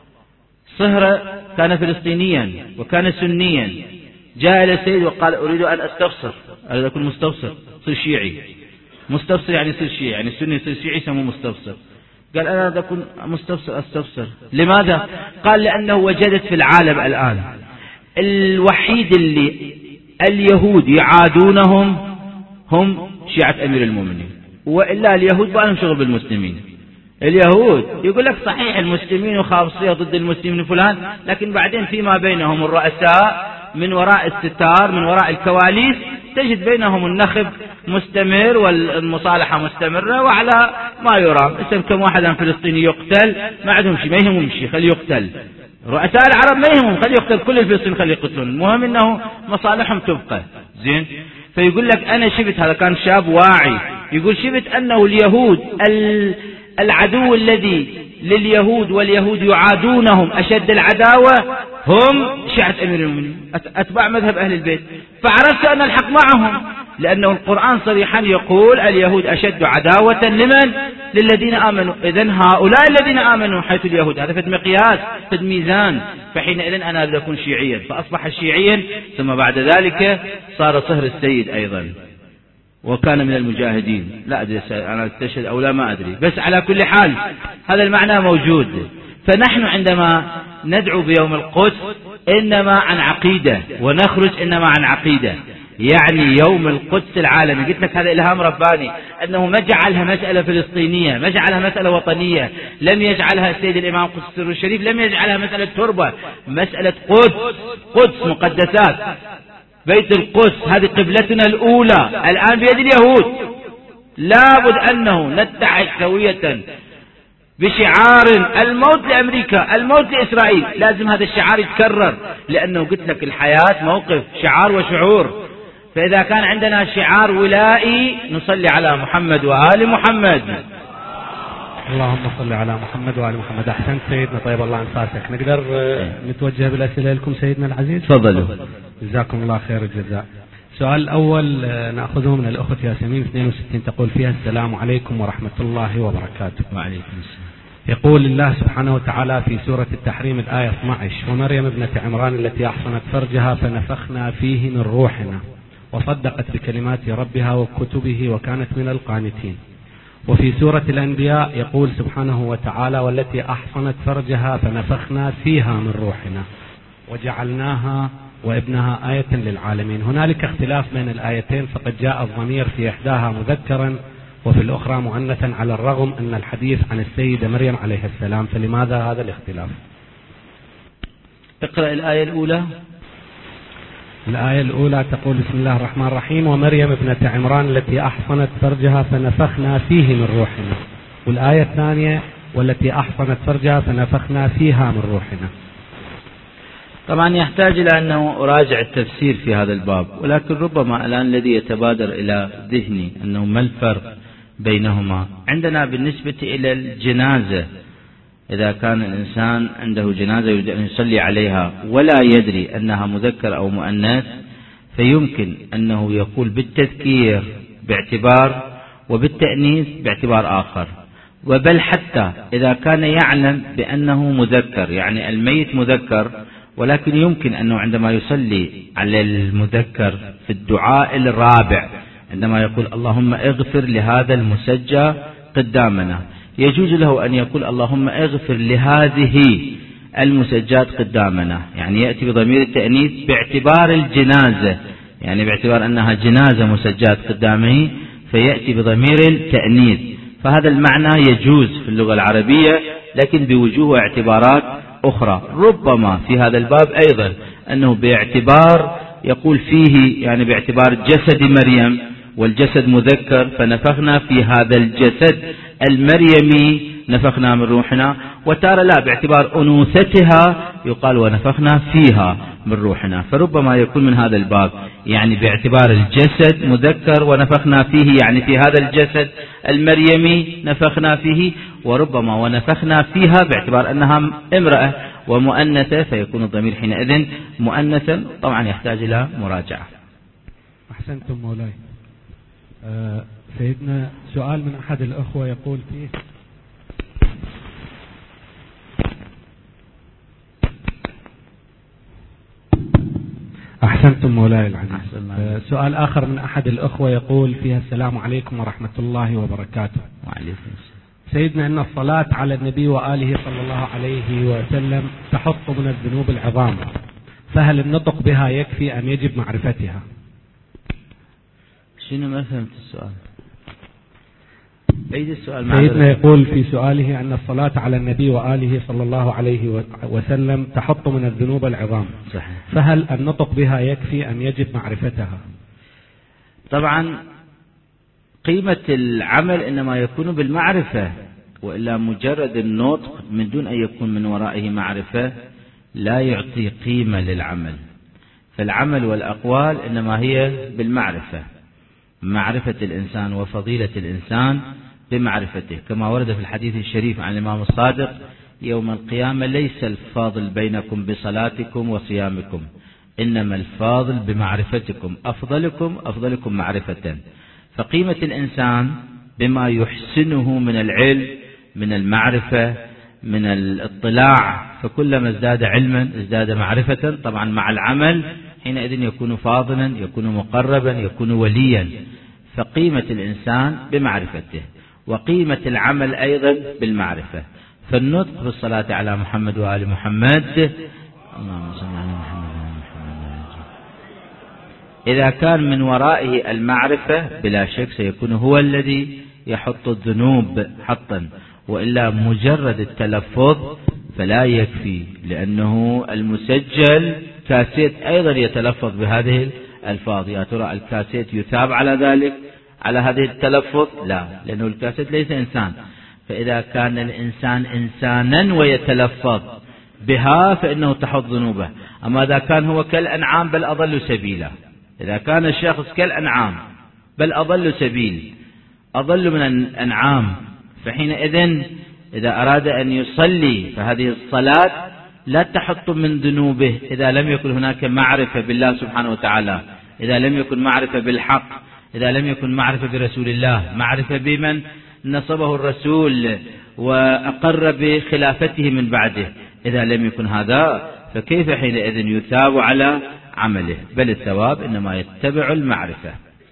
صهر كان فلسطينيا وكان سنيا، جاء إلى السيد وقال أريد أن أستفسر، أريد أكون مستفسر، صير شيعي. مستفسر يعني يصير شيعي، يعني السني يصير شيعي يسموه مستفسر. قال أنا أريد أكون مستفسر أستفسر. لماذا؟ قال لأنه وجدت في العالم الآن الوحيد اللي اليهود يعادونهم هم شيعة أمير المؤمنين، وإلا اليهود ما لهم شغل بالمسلمين. اليهود يقول لك صحيح المسلمين وخاصية ضد المسلمين فلان، لكن بعدين فيما بينهم الرؤساء من وراء الستار، من وراء الكواليس، تجد بينهم النخب مستمر والمصالحة مستمرة وعلى ما يرام. اسم كم واحد عن فلسطيني يقتل ما عندهم شيء، ما يهمهم شيء، خليه يقتل. رؤساء العرب ما يهمهم، خليه يقتل كل الفلسطينيين، خليه يقتلون، المهم انه مصالحهم تبقى زين. فيقول لك أنا شفت، هذا كان شاب واعي، يقول شفت أنه اليهود العدو الذي لليهود واليهود يعادونهم أشد العداوة هم شيعة أمير المؤمنين، أتباع مذهب أهل البيت. فعرفت أن الحق معهم، لأنه القرآن صريحا يقول اليهود أشد عداوة لمن؟ للذين آمنوا. إذن هؤلاء الذين آمنوا حيث اليهود، هذا فد مقياس، فد ميزان. فحينئذ أنا أريد أكون شيعيا، فأصبح شيعيا، ثم بعد ذلك صار صهر السيد أيضا، وكان من المجاهدين. لا أدري أنا أستشهد أو لا ما أدري، بس على كل حال هذا المعنى موجود. فنحن عندما ندعو بيوم القدس إنما عن عقيدة، ونخرج إنما عن عقيدة، يعني يوم القدس العالمي. قلت لك هذا إلهام رباني، أنه ما جعلها مسألة فلسطينية، ما جعلها مسألة وطنية، لم يجعلها السيد الإمام قدس السر الشريف، لم يجعلها مسألة تربة، مسألة قدس، قدس مقدسات، بيت القدس هذه قبلتنا الأولى الآن بيد اليهود. لابد أنه نتحد سوية بشعار الموت لأمريكا، الموت لإسرائيل، لازم هذا الشعار يتكرر، لأنه قلت لك الحياة موقف شعار وشعور. فإذا كان عندنا شعار ولائي نصلي على محمد وآل محمد. اللهم صل على محمد وآل محمد. أحسنت سيدنا، طيب الله أنفاسك. نقدر نتوجه بالأسئلة لكم سيدنا العزيز؟ تفضلوا. جزاكم الله خير الجزاء. السؤال الأول نأخذه من الأخت ياسمين اثنين وستين، تقول فيها السلام عليكم ورحمة الله وبركاته. وعليكم السلام. يقول الله سبحانه وتعالى في سورة التحريم الآية اثني عشر: ومريم ابنة عمران التي أحصنت فرجها فنفخنا فيه من روحنا وصدقت بكلمات ربها وكتبه وكانت من القانتين. وفي سورة الأنبياء يقول سبحانه وتعالى: والتي أحصنت فرجها فنفخنا فيها من روحنا وجعلناها وابنها آية للعالمين. هنالك اختلاف بين الآيتين، فقد جاء الضمير في إحداها مذكرا وفي الأخرى مؤنثا، على الرغم أن الحديث عن السيدة مريم عليه السلام، فلماذا هذا الاختلاف؟ اقرأ الآية الأولى. الآية الأولى تقول: بسم الله الرحمن الرحيم: ومريم ابنة عمران التي أحصنت فرجها فنفخنا فيه من روحنا. والآية الثانية: والتي أحصنت فرجها فنفخنا فيها من روحنا. طبعا يحتاج إلى أنه أراجع التفسير في هذا الباب، ولكن ربما الآن الذي يتبادر إلى ذهني أنه ما الفرق بينهما. عندنا بالنسبة إلى الجنازة، إذا كان الإنسان عنده جنازة يريد أن يصلي عليها ولا يدري أنها مذكر أو مؤنث، فيمكن أنه يقول بالتذكير باعتبار وبالتأنيث باعتبار آخر. وبل حتى إذا كان يعلم بأنه مذكر، يعني الميت مذكر، ولكن يمكن أنه عندما يصلي على المذكر في الدعاء الرابع عندما يقول اللهم اغفر لهذا المسجى قدامنا، يجوز له أن يقول اللهم اغفر لهذه المسجات قدامنا، يعني يأتي بضمير التأنيث باعتبار الجنازة، يعني باعتبار أنها جنازة مسجات قدامه فيأتي بضمير التأنيث. فهذا المعنى يجوز في اللغة العربية، لكن بوجوه واعتبارات أخرى. ربما في هذا الباب أيضا أنه باعتبار يقول فيه، يعني باعتبار جسد مريم، والجسد مذكر فنفخنا في هذا الجسد المريمي نفخنا من روحنا، وتارى لا باعتبار أنوثتها يقال ونفخنا فيها من روحنا. فربما يكون من هذا الباب، يعني باعتبار الجسد مذكر ونفخنا فيه، يعني في هذا الجسد المريمي نفخنا فيه، وربما ونفخنا فيها باعتبار أنها امرأة ومؤنثة فيكون الضمير حينئذ مؤنثا. طبعا يحتاج إلى مراجعة. أحسنتم مولاي. أه سيدنا سؤال من أحد الأخوة يقول فيه: أحسنتم مولاي العزيز. أه سؤال آخر من أحد الأخوة يقول فيها: السلام عليكم ورحمة الله وبركاته. وعليكم السلام. سيدنا، إن الصلاة على النبي وآله صلى الله عليه وسلم تحط من الذنوب العظام، فهل النطق بها يكفي أم يجب معرفتها؟ شنو ما فهمت السؤال؟ عيد السؤال معنا. سيدنا يقول في سؤاله أن الصلاة على النبي وآله صلى الله عليه وسلم تحط من الذنوب العظام، صحيح. فهل النطق بها يكفي أم يجب معرفتها؟ طبعا قيمة العمل إنما يكون بالمعرفة، وإلا مجرد النطق من دون أن يكون من ورائه معرفة لا يعطي قيمة للعمل. فالعمل والأقوال إنما هي بالمعرفة، معرفة الإنسان وفضيلة الإنسان بمعرفته، كما ورد في الحديث الشريف عن الإمام الصادق: يوم القيامة ليس الفاضل بينكم بصلاتكم وصيامكم، إنما الفاضل بمعرفتكم، أفضلكم أفضلكم معرفة. فقيمة الإنسان بما يحسنه من العلم، من المعرفة، من الاطلاع، فكلما ازداد علما ازداد معرفة. طبعا مع العمل حينئذ يكون فاضلا، يكون مقربا، يكون وليا. فقيمة الإنسان بمعرفته، وقيمة العمل أيضا بالمعرفة. فالنطق بالصلاة على محمد وآل محمد، اللهم صل على محمد وآل محمد، إذا كان من ورائه المعرفة بلا شك سيكون هو الذي يحط الذنوب حطا، وإلا مجرد التلفظ فلا يكفي، لأنه المسجل كاسيت أيضا يتلفظ بهذه الألفاظ. يا ترى الكاسيت يثاب على ذلك، على هذه التلفظ؟ لا، لأنه الكاسيت ليس إنسان. فإذا كان الإنسان إنسانا ويتلفظ بها فإنه تحط ذنوبه. أما إذا كان هو كالأنعام بل أضل سبيلا، إذا كان الشخص كالأنعام بل أضل سبيل، أضل من الأنعام، فحينئذ إذا أراد أن يصلي فهذه الصلاة لا تحط من ذنوبه إذا لم يكن هناك معرفة بالله سبحانه وتعالى، إذا لم يكن معرفة بالحق، إذا لم يكن معرفة برسول الله، معرفة بمن نصبه الرسول وأقر بخلافته من بعده. إذا لم يكن هذا فكيف حينئذ يثاب على عمله؟ بل الثواب إنما يتبع المعرفة.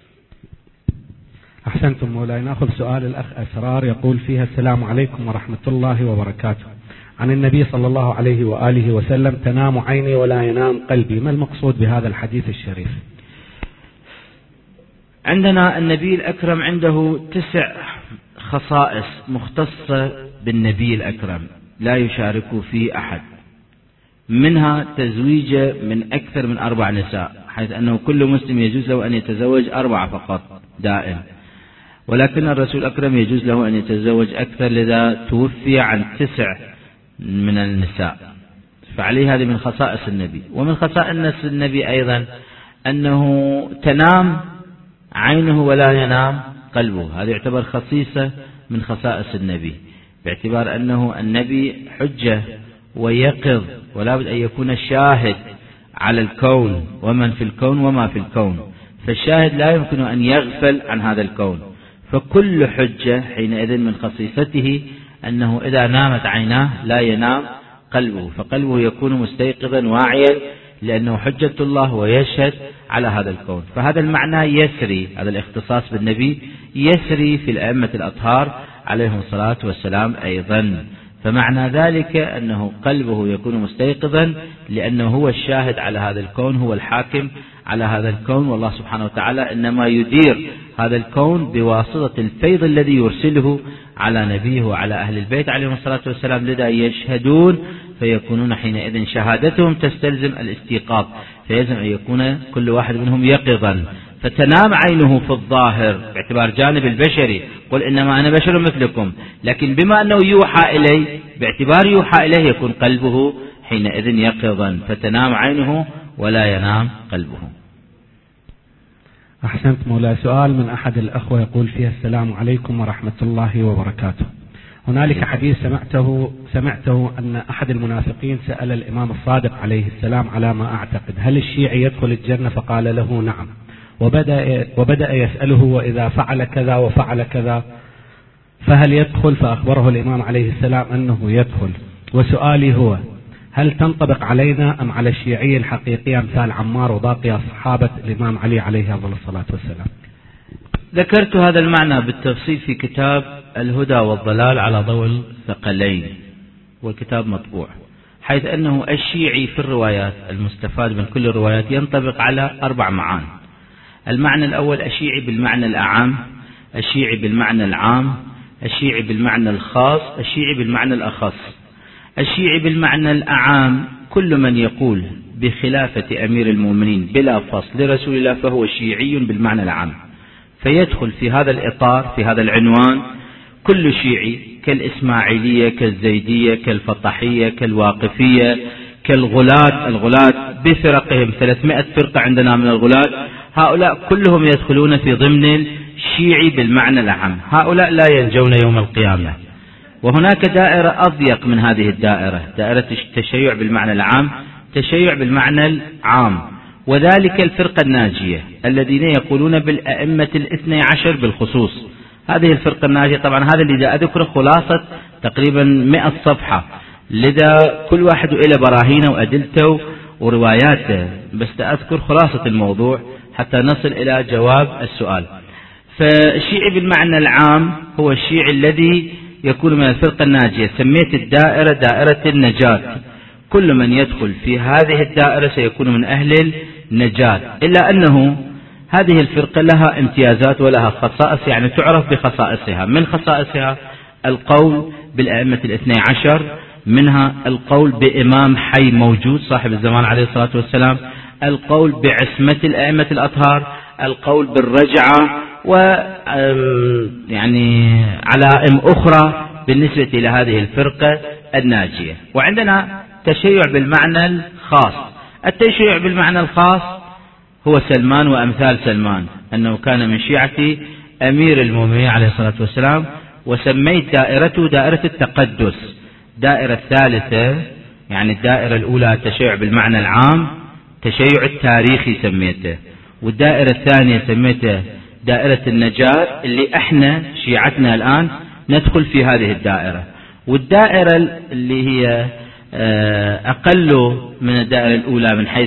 أحسنتم مولاي. نأخذ سؤال الأخ أسرار يقول فيها: السلام عليكم ورحمة الله وبركاته. عن النبي صلى الله عليه وآله وسلم: تنام عيني ولا ينام قلبي. ما المقصود بهذا الحديث الشريف؟ عندنا النبي الأكرم عنده تسع خصائص مختصة بالنبي الأكرم لا يشارك فيه أحد، منها تزويجه من أكثر من أربع نساء، حيث أنه كل مسلم يجوز له أن يتزوج أربعة فقط دائم، ولكن الرسول الأكرم يجوز له أن يتزوج أكثر لذا توفي عن تسع من النساء، فعليه هذه من خصائص النبي. ومن خصائص النبي أيضا أنه تنام عينه ولا ينام قلبه، هذا يعتبر خصيصة من خصائص النبي، باعتبار أنه النبي حجة ويقظ، ولا بد أن يكون الشاهد على الكون ومن في الكون وما في الكون، فالشاهد لا يمكن أن يغفل عن هذا الكون، فكل حجة حينئذ من خصيصته أنه إذا نامت عيناه لا ينام قلبه، فقلبه يكون مستيقظا واعيا لأنه حجة الله ويشهد على هذا الكون. فهذا المعنى يسري، هذا الاختصاص بالنبي يسري في الأئمة الأطهار عليهم الصلاة والسلام أيضا. فمعنى ذلك أنه قلبه يكون مستيقظا لأنه هو الشاهد على هذا الكون، هو الحاكم على هذا الكون، والله سبحانه وتعالى إنما يدير هذا الكون بواسطة الفيض الذي يرسله على نبيه وعلى أهل البيت عليهم الصلاة والسلام، لذا يشهدون فيكونون حينئذ شهادتهم تستلزم الاستيقاظ، فيجب أن يكون كل واحد منهم يقظا. فتنام عينه في الظاهر باعتبار جانب البشري، قل إنما أنا بشر مثلكم، لكن بما أنه يوحى إليه باعتبار يوحى إليه يكون قلبه حينئذ يقظا، فتنام عينه ولا ينام قلبه. أحسنت مولاي. سؤال من أحد الأخوة يقول فيها: السلام عليكم ورحمة الله وبركاته. هنالك حديث سمعته سمعته أن أحد المنافقين سأل الإمام الصادق عليه السلام على ما أعتقد: هل الشيعي يدخل الجنة؟ فقال له: نعم. وبدأ, وبدأ يسأله: وإذا فعل كذا وفعل كذا فهل يدخل؟ فأخبره الإمام عليه السلام أنه يدخل. وسؤالي هو: هل تنطبق علينا أم على الشيعي الحقيقي أمثال عمار وباقي أصحابة الإمام علي عليه أفضل الصلاة والسلام؟ ذكرت هذا المعنى بالتفصيل في كتاب الهدى والضلال على ضوء الثقلين، والكتاب مطبوع، حيث أنه الشيعي في الروايات المستفاد من كل الروايات ينطبق على أربع معاني. المعنى الأول الشيعي بالمعنى الأعم، الشيعي بالمعنى العام، الشيعي بالمعنى الخاص، الشيعي بالمعنى الأخص. الشيعي بالمعنى الأعام كل من يقول بخلافة أمير المؤمنين بلا فصل لرسول الله فهو شيعي بالمعنى العام، فيدخل في هذا الإطار في هذا العنوان كل شيعي كالإسماعيلية كالزيدية كالفطحية كالواقفية كالغلاة، الغلاة بفرقهم ثلاثمائة فرقة عندنا من الغلاة، هؤلاء كلهم يدخلون في ضمن الشيعي بالمعنى العام، هؤلاء لا ينجون يوم القيامة. وهناك دائرة أضيق من هذه الدائرة، دائرة التشيع بالمعنى العام، تشيع بالمعنى العام، وذلك الفرقة الناجية الذين يقولون بالأئمة الاثني عشر بالخصوص. هذه الفرقة الناجية طبعا هذا اللي جاء أذكر خلاصة تقريبا مئة صفحة، لذا كل واحد إلى براهينه وأدلته ورواياته، بس أذكر خلاصة الموضوع حتى نصل إلى جواب السؤال. فالشيعي بالمعنى العام هو الشيعي الذي يكون من الفرقة الناجية، سميت الدائرة دائرة النجاة، كل من يدخل في هذه الدائرة سيكون من أهل النجاة، إلا أنه هذه الفرقة لها امتيازات ولها خصائص، يعني تعرف بخصائصها. من خصائصها القول بالأئمة الاثني عشر، منها القول بإمام حي موجود صاحب الزمان عليه الصلاة والسلام، القول بعصمة الأئمة الأطهار، القول بالرجعة، و يعني علائم أخرى بالنسبة إلى هذه الفرقة الناجية. وعندنا تشيع بالمعنى الخاص. التشيع بالمعنى الخاص هو سلمان وأمثال سلمان، أنه كان من شيعة أمير المؤمنين عليه الصلاة والسلام، وسميت دائرته دائرة التقدس. دائرة الثالثة يعني الدائرة الأولى التشيع بالمعنى العام، تشيع التاريخي سميته، والدائرة الثانية سميته دائرة النجاة، اللي احنا شيعتنا الآن ندخل في هذه الدائرة. والدائرة اللي هي أقل من الدائرة الأولى من حيث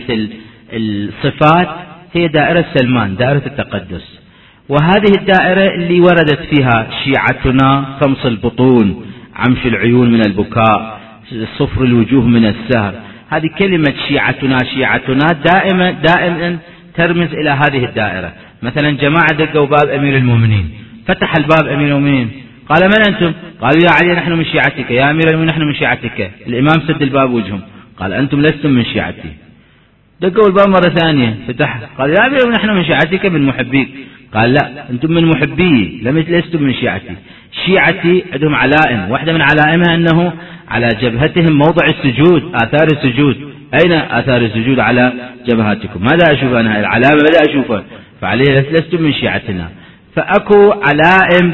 الصفات هي دائرة سلمان، دائرة التقدس. وهذه الدائرة اللي وردت فيها شيعتنا خمس البطون، عمش العيون من البكاء، صفر الوجوه من السهر. هذه كلمة شيعتنا شيعتنا دائما دائما ترمز إلى هذه الدائرة. مثلا جماعة دقوا باب أمير المؤمنين، فتح الباب أمير المؤمنين، قال من أنتم؟ قالوا يا علي نحن من شيعتك، يا أمير المؤمنين نحن من شيعتك. الإمام سد الباب وجههم، قال أنتم لستم من شيعتي. دقوا الباب مرة ثانية، فتح، قال يا أمير المؤمنين نحن من شيعتك من محبيك. قال لا أنتم من محبي، لستم من شيعتي. شيعتي عندهم علائم، واحدة من علائمها أنه على جبهتهم موضع السجود، آثار السجود. أين آثار السجود على جبهاتكم؟ ماذا أشوف أنا العلامة؟ ماذا أشوفها؟ فعليه لستم من شيعتنا. فأكو علائم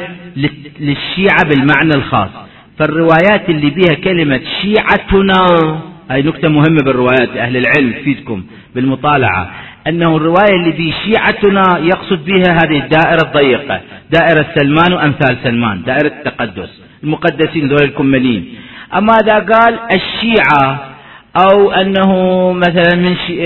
للشيعة بالمعنى الخاص. فالروايات اللي بها كلمة شيعتنا، هاي نكتة مهمة بالروايات، أهل العلم فيدكم بالمطالعة، أنه الرواية اللي بي شيعتنا يقصد بها هذه الدائرة الضيقة، دائرة سلمان وأمثال سلمان، دائرة التقدس، المقدسين ذول الكملين. أما إذا قال الشيعة أو أنه مثلا من شي...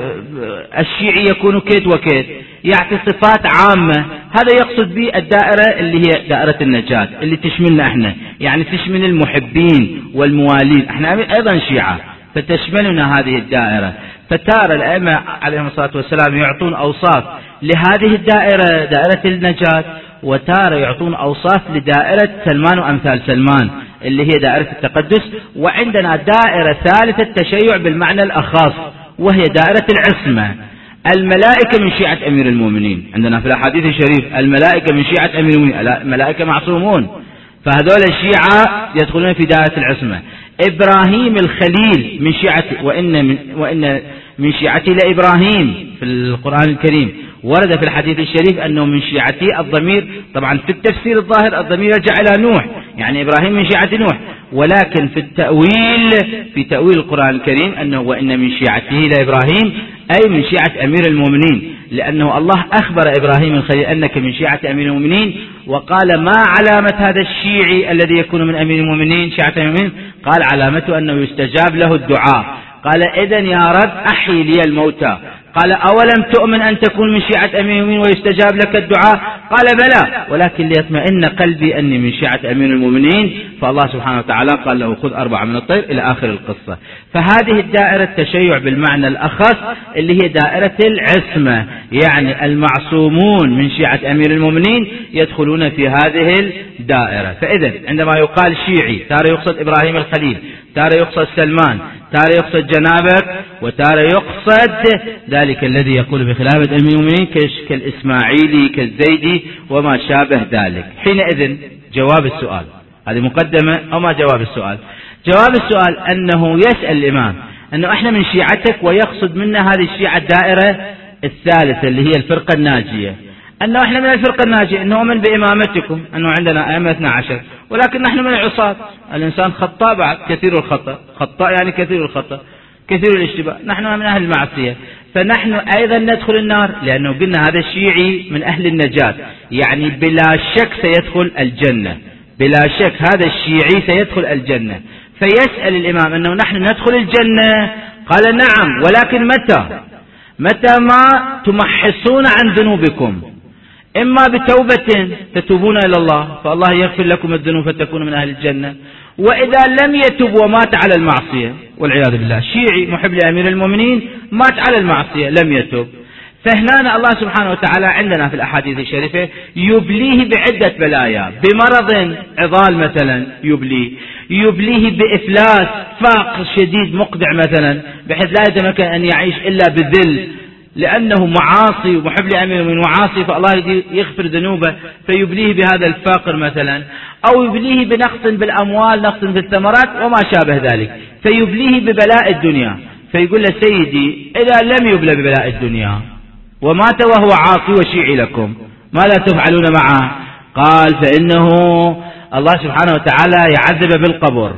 الشيعي يكون كيت وكيت، يعطي صفات عامة، هذا يقصد به الدائرة اللي هي دائرة النجاة اللي تشملنا احنا، يعني تشمل المحبين والموالين، احنا أيضا شيعة فتشملنا هذه الدائرة. فتارى الأئمة عليهم الصلاة والسلام يعطون أوصاف لهذه الدائرة دائرة النجاة، وتارى يعطون أوصاف لدائرة سلمان وأمثال سلمان اللي هي دائرة التقدس. وعندنا دائرة ثالثة التشيع بالمعنى الأخص، وهي دائرة العصمة. الملائكة من شيعة أمير المؤمنين، عندنا في الأحاديث الشريف الملائكة من شيعة أمير المؤمنين، الملائكة معصومون، فهذول الشيعة يدخلون في دائرة العصمة. إبراهيم الخليل من شيعة، وإن من, وإن من شيعتي لإبراهيم في القرآن الكريم، ورد في الحديث الشريف أنه من شيعتي. الضمير طبعا في التفسير الظاهر الضمير يرجع إلى نوح، يعني إبراهيم من شيعة نوح، ولكن في التأويل في تأويل القرآن الكريم أنه وإن من شيعته لإبراهيم، أي من شيعة أمير المؤمنين، لأنه الله أخبر إبراهيم الخليل أنك من شيعة أمير المؤمنين، وقال ما علامة هذا الشيعي الذي يكون من أمير المؤمنين شيعة أمير المؤمنين؟ قال علامته أنه يستجاب له الدعاء. قال إذن يا رب أحيي لي الموتى. قال أولم تؤمن أن تكون من شيعة أمير المؤمنين ويستجاب لك الدعاء؟ قال بلى، ولكن ليطمئن قلبي أني من شيعة أمير المؤمنين. فالله سبحانه وتعالى قال له خذ أربعة من الطير إلى آخر القصة. فهذه الدائرة التشيع بالمعنى الأخص اللي هي دائرة العصمة، يعني المعصومون من شيعة أمير المؤمنين يدخلون في هذه الدائرة. فإذا عندما يقال شيعي تارة يقصد إبراهيم الخليل، تارة يقصد سلمان، تارة يقصد جنابك، وتارة يقصد ذلك الذي يقول بخلافة أمير المؤمنين كالإسماعيلي كالزيدي وما شابه ذلك. حينئذ جواب السؤال، هذه مقدمة أو ما جواب السؤال؟ جواب السؤال أنه يسأل الإمام أنه إحنا من شيعتك، ويقصد منا هذه الشيعة الدائرة الثالثة اللي هي الفرقة الناجية، أنه إحنا من الفرقة الناجية، أنه نؤمن بإمامتكم، أنه عندنا أئمة اثنا عشر، ولكن نحن من العصاة. الإنسان خطاء بعد، كثير الخطأ، خطاء يعني كثير الخطأ، كثير الاشتباه، نحن من أهل المعصية، فنحن أيضا ندخل النار، لأنه قلنا هذا الشيعي من أهل النجاة، يعني بلا شك سيدخل الجنة، بلا شك هذا الشيعي سيدخل الجنة. فيسأل الإمام أنه نحن ندخل الجنة، قال نعم، ولكن متى؟ متى ما تمحصون عن ذنوبكم، إما بتوبة تتوبون إلى الله فالله يغفر لكم الذنوب فتكونوا من أهل الجنة، وإذا لم يتب ومات على المعصية والعياذ بالله، شيعي محب لأمير المؤمنين مات على المعصية لم يتب، فهنا الله سبحانه وتعالى عندنا في الأحاديث الشريفة يبليه بعدة بلايا، بمرض عضال مثلا يبليه، يبليه بإفلاس فاقر شديد مقدع مثلا، بحيث لا يتمكن أن يعيش إلا بالذل لأنه معاصي ومحب لأمير من معاصي، فالله يغفر ذنوبه فيبليه بهذا الفاقر مثلا، أو يبليه بنقص بالأموال، نقص في الثمرات وما شابه ذلك، فيبليه ببلاء الدنيا، فيقول له سيدي إذا لم يبلى ببلاء الدنيا ومات وهو عاصي وشيعي لكم ماذا تفعلون معه؟ قال فإنه الله سبحانه وتعالى يعذب بالقبر،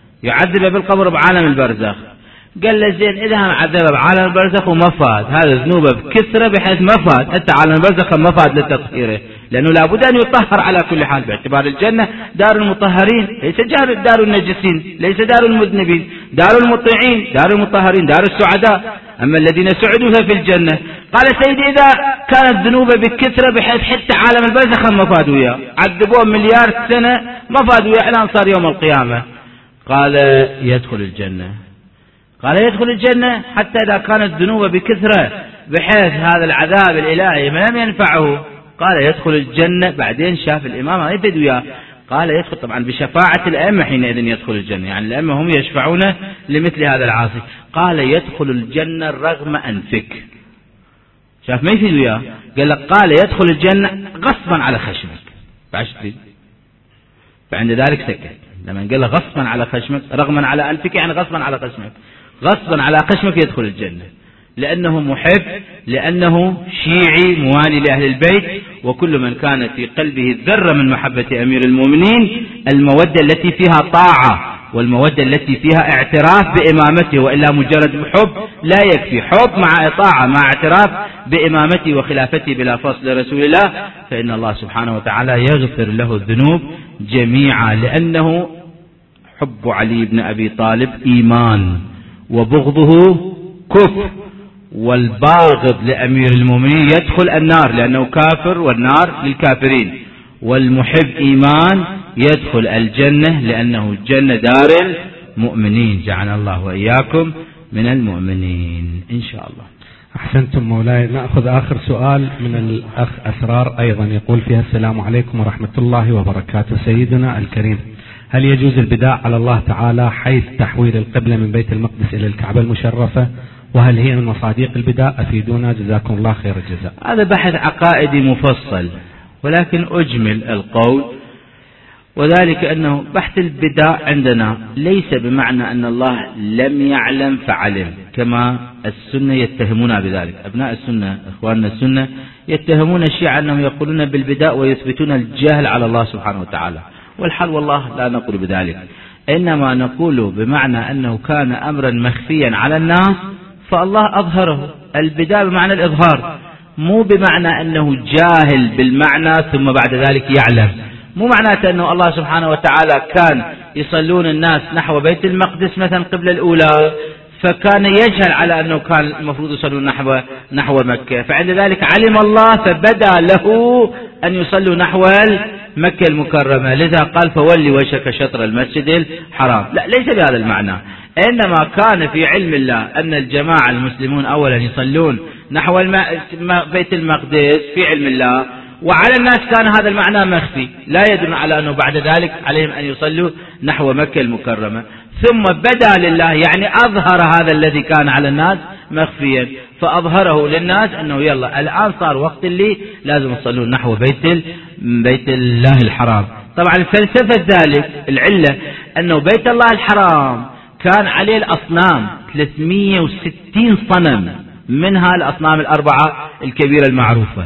يعذب بالقبر بعالم البرزخ. قال له زين إذا عذب بعالم البرزخ وما فات، هذا ذنوبه بكثرة بحيث ما فات، حتى عالم البرزخ ما فات لتطهيره، لأنه لابد أن يطهر على كل حال، باعتبار الجنة دار المطهرين ليس دار النجسين، ليس دار المذنبين، دار المطيعين، دار المطهرين، دار السعداء. أما الذين سعدوا ففي الجنة. قال سيدي إذا كانت ذنوب بكثرة بحيث حتى عالم البرزخ ما فادوا إياه، عذبوه مليار سنة ما فادوا إياه الآن صار يوم القيامة. قال يدخل الجنة. قال يدخل الجنة حتى إذا كانت ذنوب بكثرة بحيث هذا العذاب الإلهي ما لم ينفعه. قال يدخل الجنة. بعدين شاف الإمام ما يفيد وياه، قال يدخل طبعا بشفاعة الأئمة، حينئذ يدخل الجنة، يعني الأئمة هم يشفعون لمثل هذا العاصي. قال يدخل الجنة رغم أنفك. شاف ما يفيد وياه، قال لك قال يدخل الجنة غصبا على خشمك. بعشتي فعند ذلك سكت. لما قال له غصبا على خشمك رغما على أنفك يعني غصبا على خشمك، غصبا على خشمك يدخل الجنة، لأنه محب، لأنه شيعي موالي لأهل البيت. وكل من كان في قلبه ذرة من محبة أمير المؤمنين، المودة التي فيها طاعة والمودة التي فيها اعتراف بإمامته، وإلا مجرد حب لا يكفي، حب مع طاعة مع اعتراف بإمامته وخلافته بلا فصل رسول الله، فإن الله سبحانه وتعالى يغفر له الذنوب جميعا، لأنه حب علي بن أبي طالب إيمان وبغضه كفر، والباغض لأمير المؤمنين يدخل النار لأنه كافر والنار للكافرين، والمحب إيمان يدخل الجنة لأنه الجنة دار المؤمنين. جعلنا الله وإياكم من المؤمنين إن شاء الله. أحسنتم مولاي. نأخذ آخر سؤال من الأخ أسرار أيضا، يقول فيها السلام عليكم ورحمة الله وبركاته. سيدنا الكريم، هل يجوز البداء على الله تعالى حيث تحويل القبلة من بيت المقدس إلى الكعبة المشرفة؟ وهل هي من مصادق البداء؟ أفيدونا جزاكم الله خير الجزاء. هذا بحث عقائدي مفصل، ولكن أجمل القول، وذلك أنه بحث البداء عندنا ليس بمعنى أن الله لم يعلم فعلم، كما السنة يتهمون بذلك. أبناء السنة إخواننا السنة يتهمون الشيعة أنهم يقولون بالبداء ويثبتون الجهل على الله سبحانه وتعالى، والحال والله لا نقول بذلك، إنما نقول بمعنى أنه كان أمرا مخفيا على الناس فالله أظهره. البداء بمعنى الإظهار، مو بمعنى أنه جاهل بالمعنى ثم بعد ذلك يعلم. مو معناته أنه الله سبحانه وتعالى كان يصلون الناس نحو بيت المقدس مثلا قبل الأولى فكان يجهل على أنه كان المفروض يصلون نحو نحو مكة، فعند ذلك علم الله فبدأ له أن يصلوا نحو مكة المكرمة، لذا قال فولي وجهك شطر المسجد الحرام. لا، ليس بهذا المعنى، إنما كان في علم الله أن الجماعة المسلمون أولا يصلون نحو بيت المقدس في علم الله، وعلى الناس كان هذا المعنى مخفي لا يدل على أنه بعد ذلك عليهم أن يصلوا نحو مكة المكرمة، ثم بدا لله يعني أظهر هذا الذي كان على الناس مخفيا، فأظهره للناس أنه يلا الآن صار وقت اللي لازم يصلون نحو بيت بيت الله الحرام. طبعا الفلسفة ذلك العلة أنه بيت الله الحرام كان عليه الأصنام ثلاثمئة وستين صنم، منها الأصنام الأربعة الكبيرة المعروفة،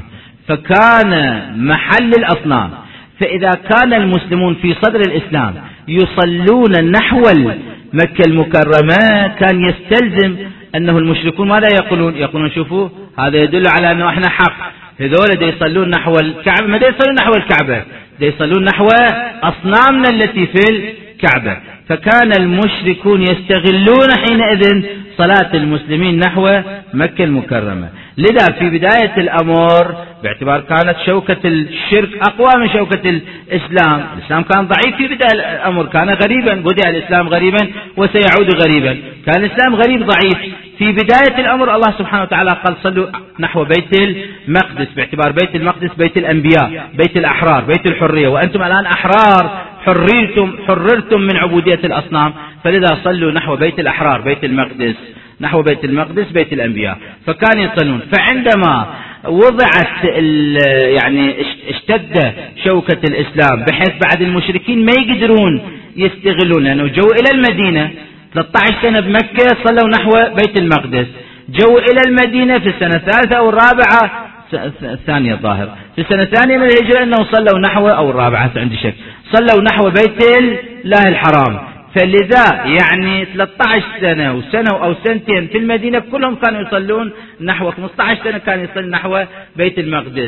فكان محل الأصنام. فإذا كان المسلمون في صدر الإسلام يصلون نحو مكة المكرمة كان يستلزم أنه المشركون ماذا يقولون؟ يقولون شوفوا هذا يدل على أنه احنا حق، هذول دا يصلون نحو الكعبة، ما دا يصلون نحو الكعبة، دا يصلون نحو أصنامنا التي في الكعبة. فكان المشركون يستغلون حينئذ صلاة المسلمين نحو مكة المكرمة. لذا في بداية الأمر باعتبار كانت شوكة الشرك أقوى من شوكة الإسلام، الإسلام كان ضعيف في بداية الأمر، كان غريبا، بدأ الإسلام غريبا وسيعود غريبا، كان الإسلام غريب ضعيف. في بداية الأمر الله سبحانه وتعالى قال صلوا نحو بيت المقدس، باعتبار بيت المقدس بيت الأنبياء، بيت الأحرار، بيت الحرية، وأنتم الآن أحرار حررتم حررتم من عبودية الأصنام، فلذا صلوا نحو بيت الأحرار بيت المقدس، نحو بيت المقدس بيت الأنبياء، فكان يصلون. فعندما وضعت يعني اشتد شوكة الإسلام بحيث بعد المشركين ما يقدرون يستغلون، لأنه جو إلى المدينة ثلاثة عشر سنة بمكة صلوا نحو بيت المقدس، جو إلى المدينة في السنة الثالثة أو الرابعة الثانية ظاهر في السنة الثانية من الهجرة أنه صلوا نحو أو الرابعة عندي شك صلوا نحو بيت الله الحرام. فلذا يعني ثلاثة عشر سنة وسنة أو سنتين في المدينة كلهم كانوا يصلون نحو خمسة عشر سنة كانوا يصلون نحو بيت المقدس.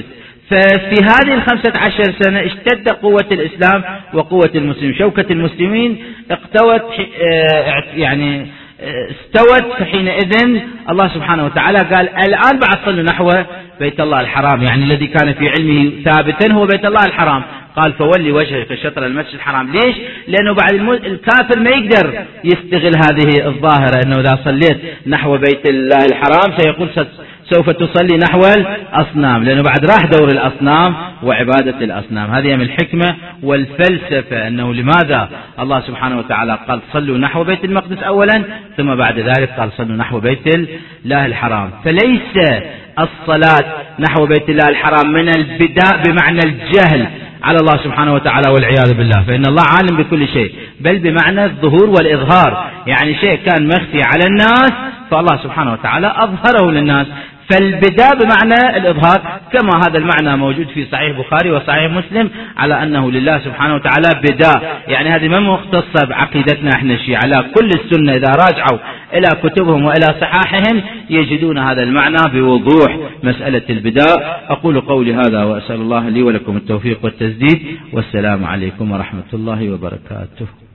ففي هذه الخمسة عشر سنة اشتد قوة الإسلام وقوة المسلمين، شوكة المسلمين اقتوت يعني استوت. فحينئذ الله سبحانه وتعالى قال الآن بعد صلوا نحو بيت الله الحرام، يعني الذي كان في علمه ثابتا هو بيت الله الحرام. قال فولي وجهك شطر المسجد الحرام. ليش؟ لأنه بعد الكافر ما يقدر يستغل هذه الظاهرة، أنه إذا صليت نحو بيت الله الحرام سيقول سوف تصلي نحو الأصنام، لأنه بعد راح دور الأصنام وعبادة الأصنام. هذه من الحكمة والفلسفة، أنه لماذا الله سبحانه وتعالى قال صلوا نحو بيت المقدس أولا، ثم بعد ذلك قال صلوا نحو بيت الله الحرام. فليس الصلاة نحو بيت الله الحرام من البداء بمعنى الجهل على الله سبحانه وتعالى والعياذ بالله، فإن الله عالم بكل شيء، بل بمعنى الظهور والإظهار، يعني شيء كان مخفي على الناس فالله سبحانه وتعالى أظهره للناس. فالبداء بمعنى الإظهار، كما هذا المعنى موجود في صحيح بخاري وصحيح مسلم على أنه لله سبحانه وتعالى بداء. يعني هذه ما مختصة بعقيدتنا احنا الشيعة، على كل السنة إذا راجعوا إلى كتبهم وإلى صحاحهم يجدون هذا المعنى بوضوح، مسألة البداء. أقول قولي هذا وأسأل الله لي ولكم التوفيق والتسديد، والسلام عليكم ورحمة الله وبركاته.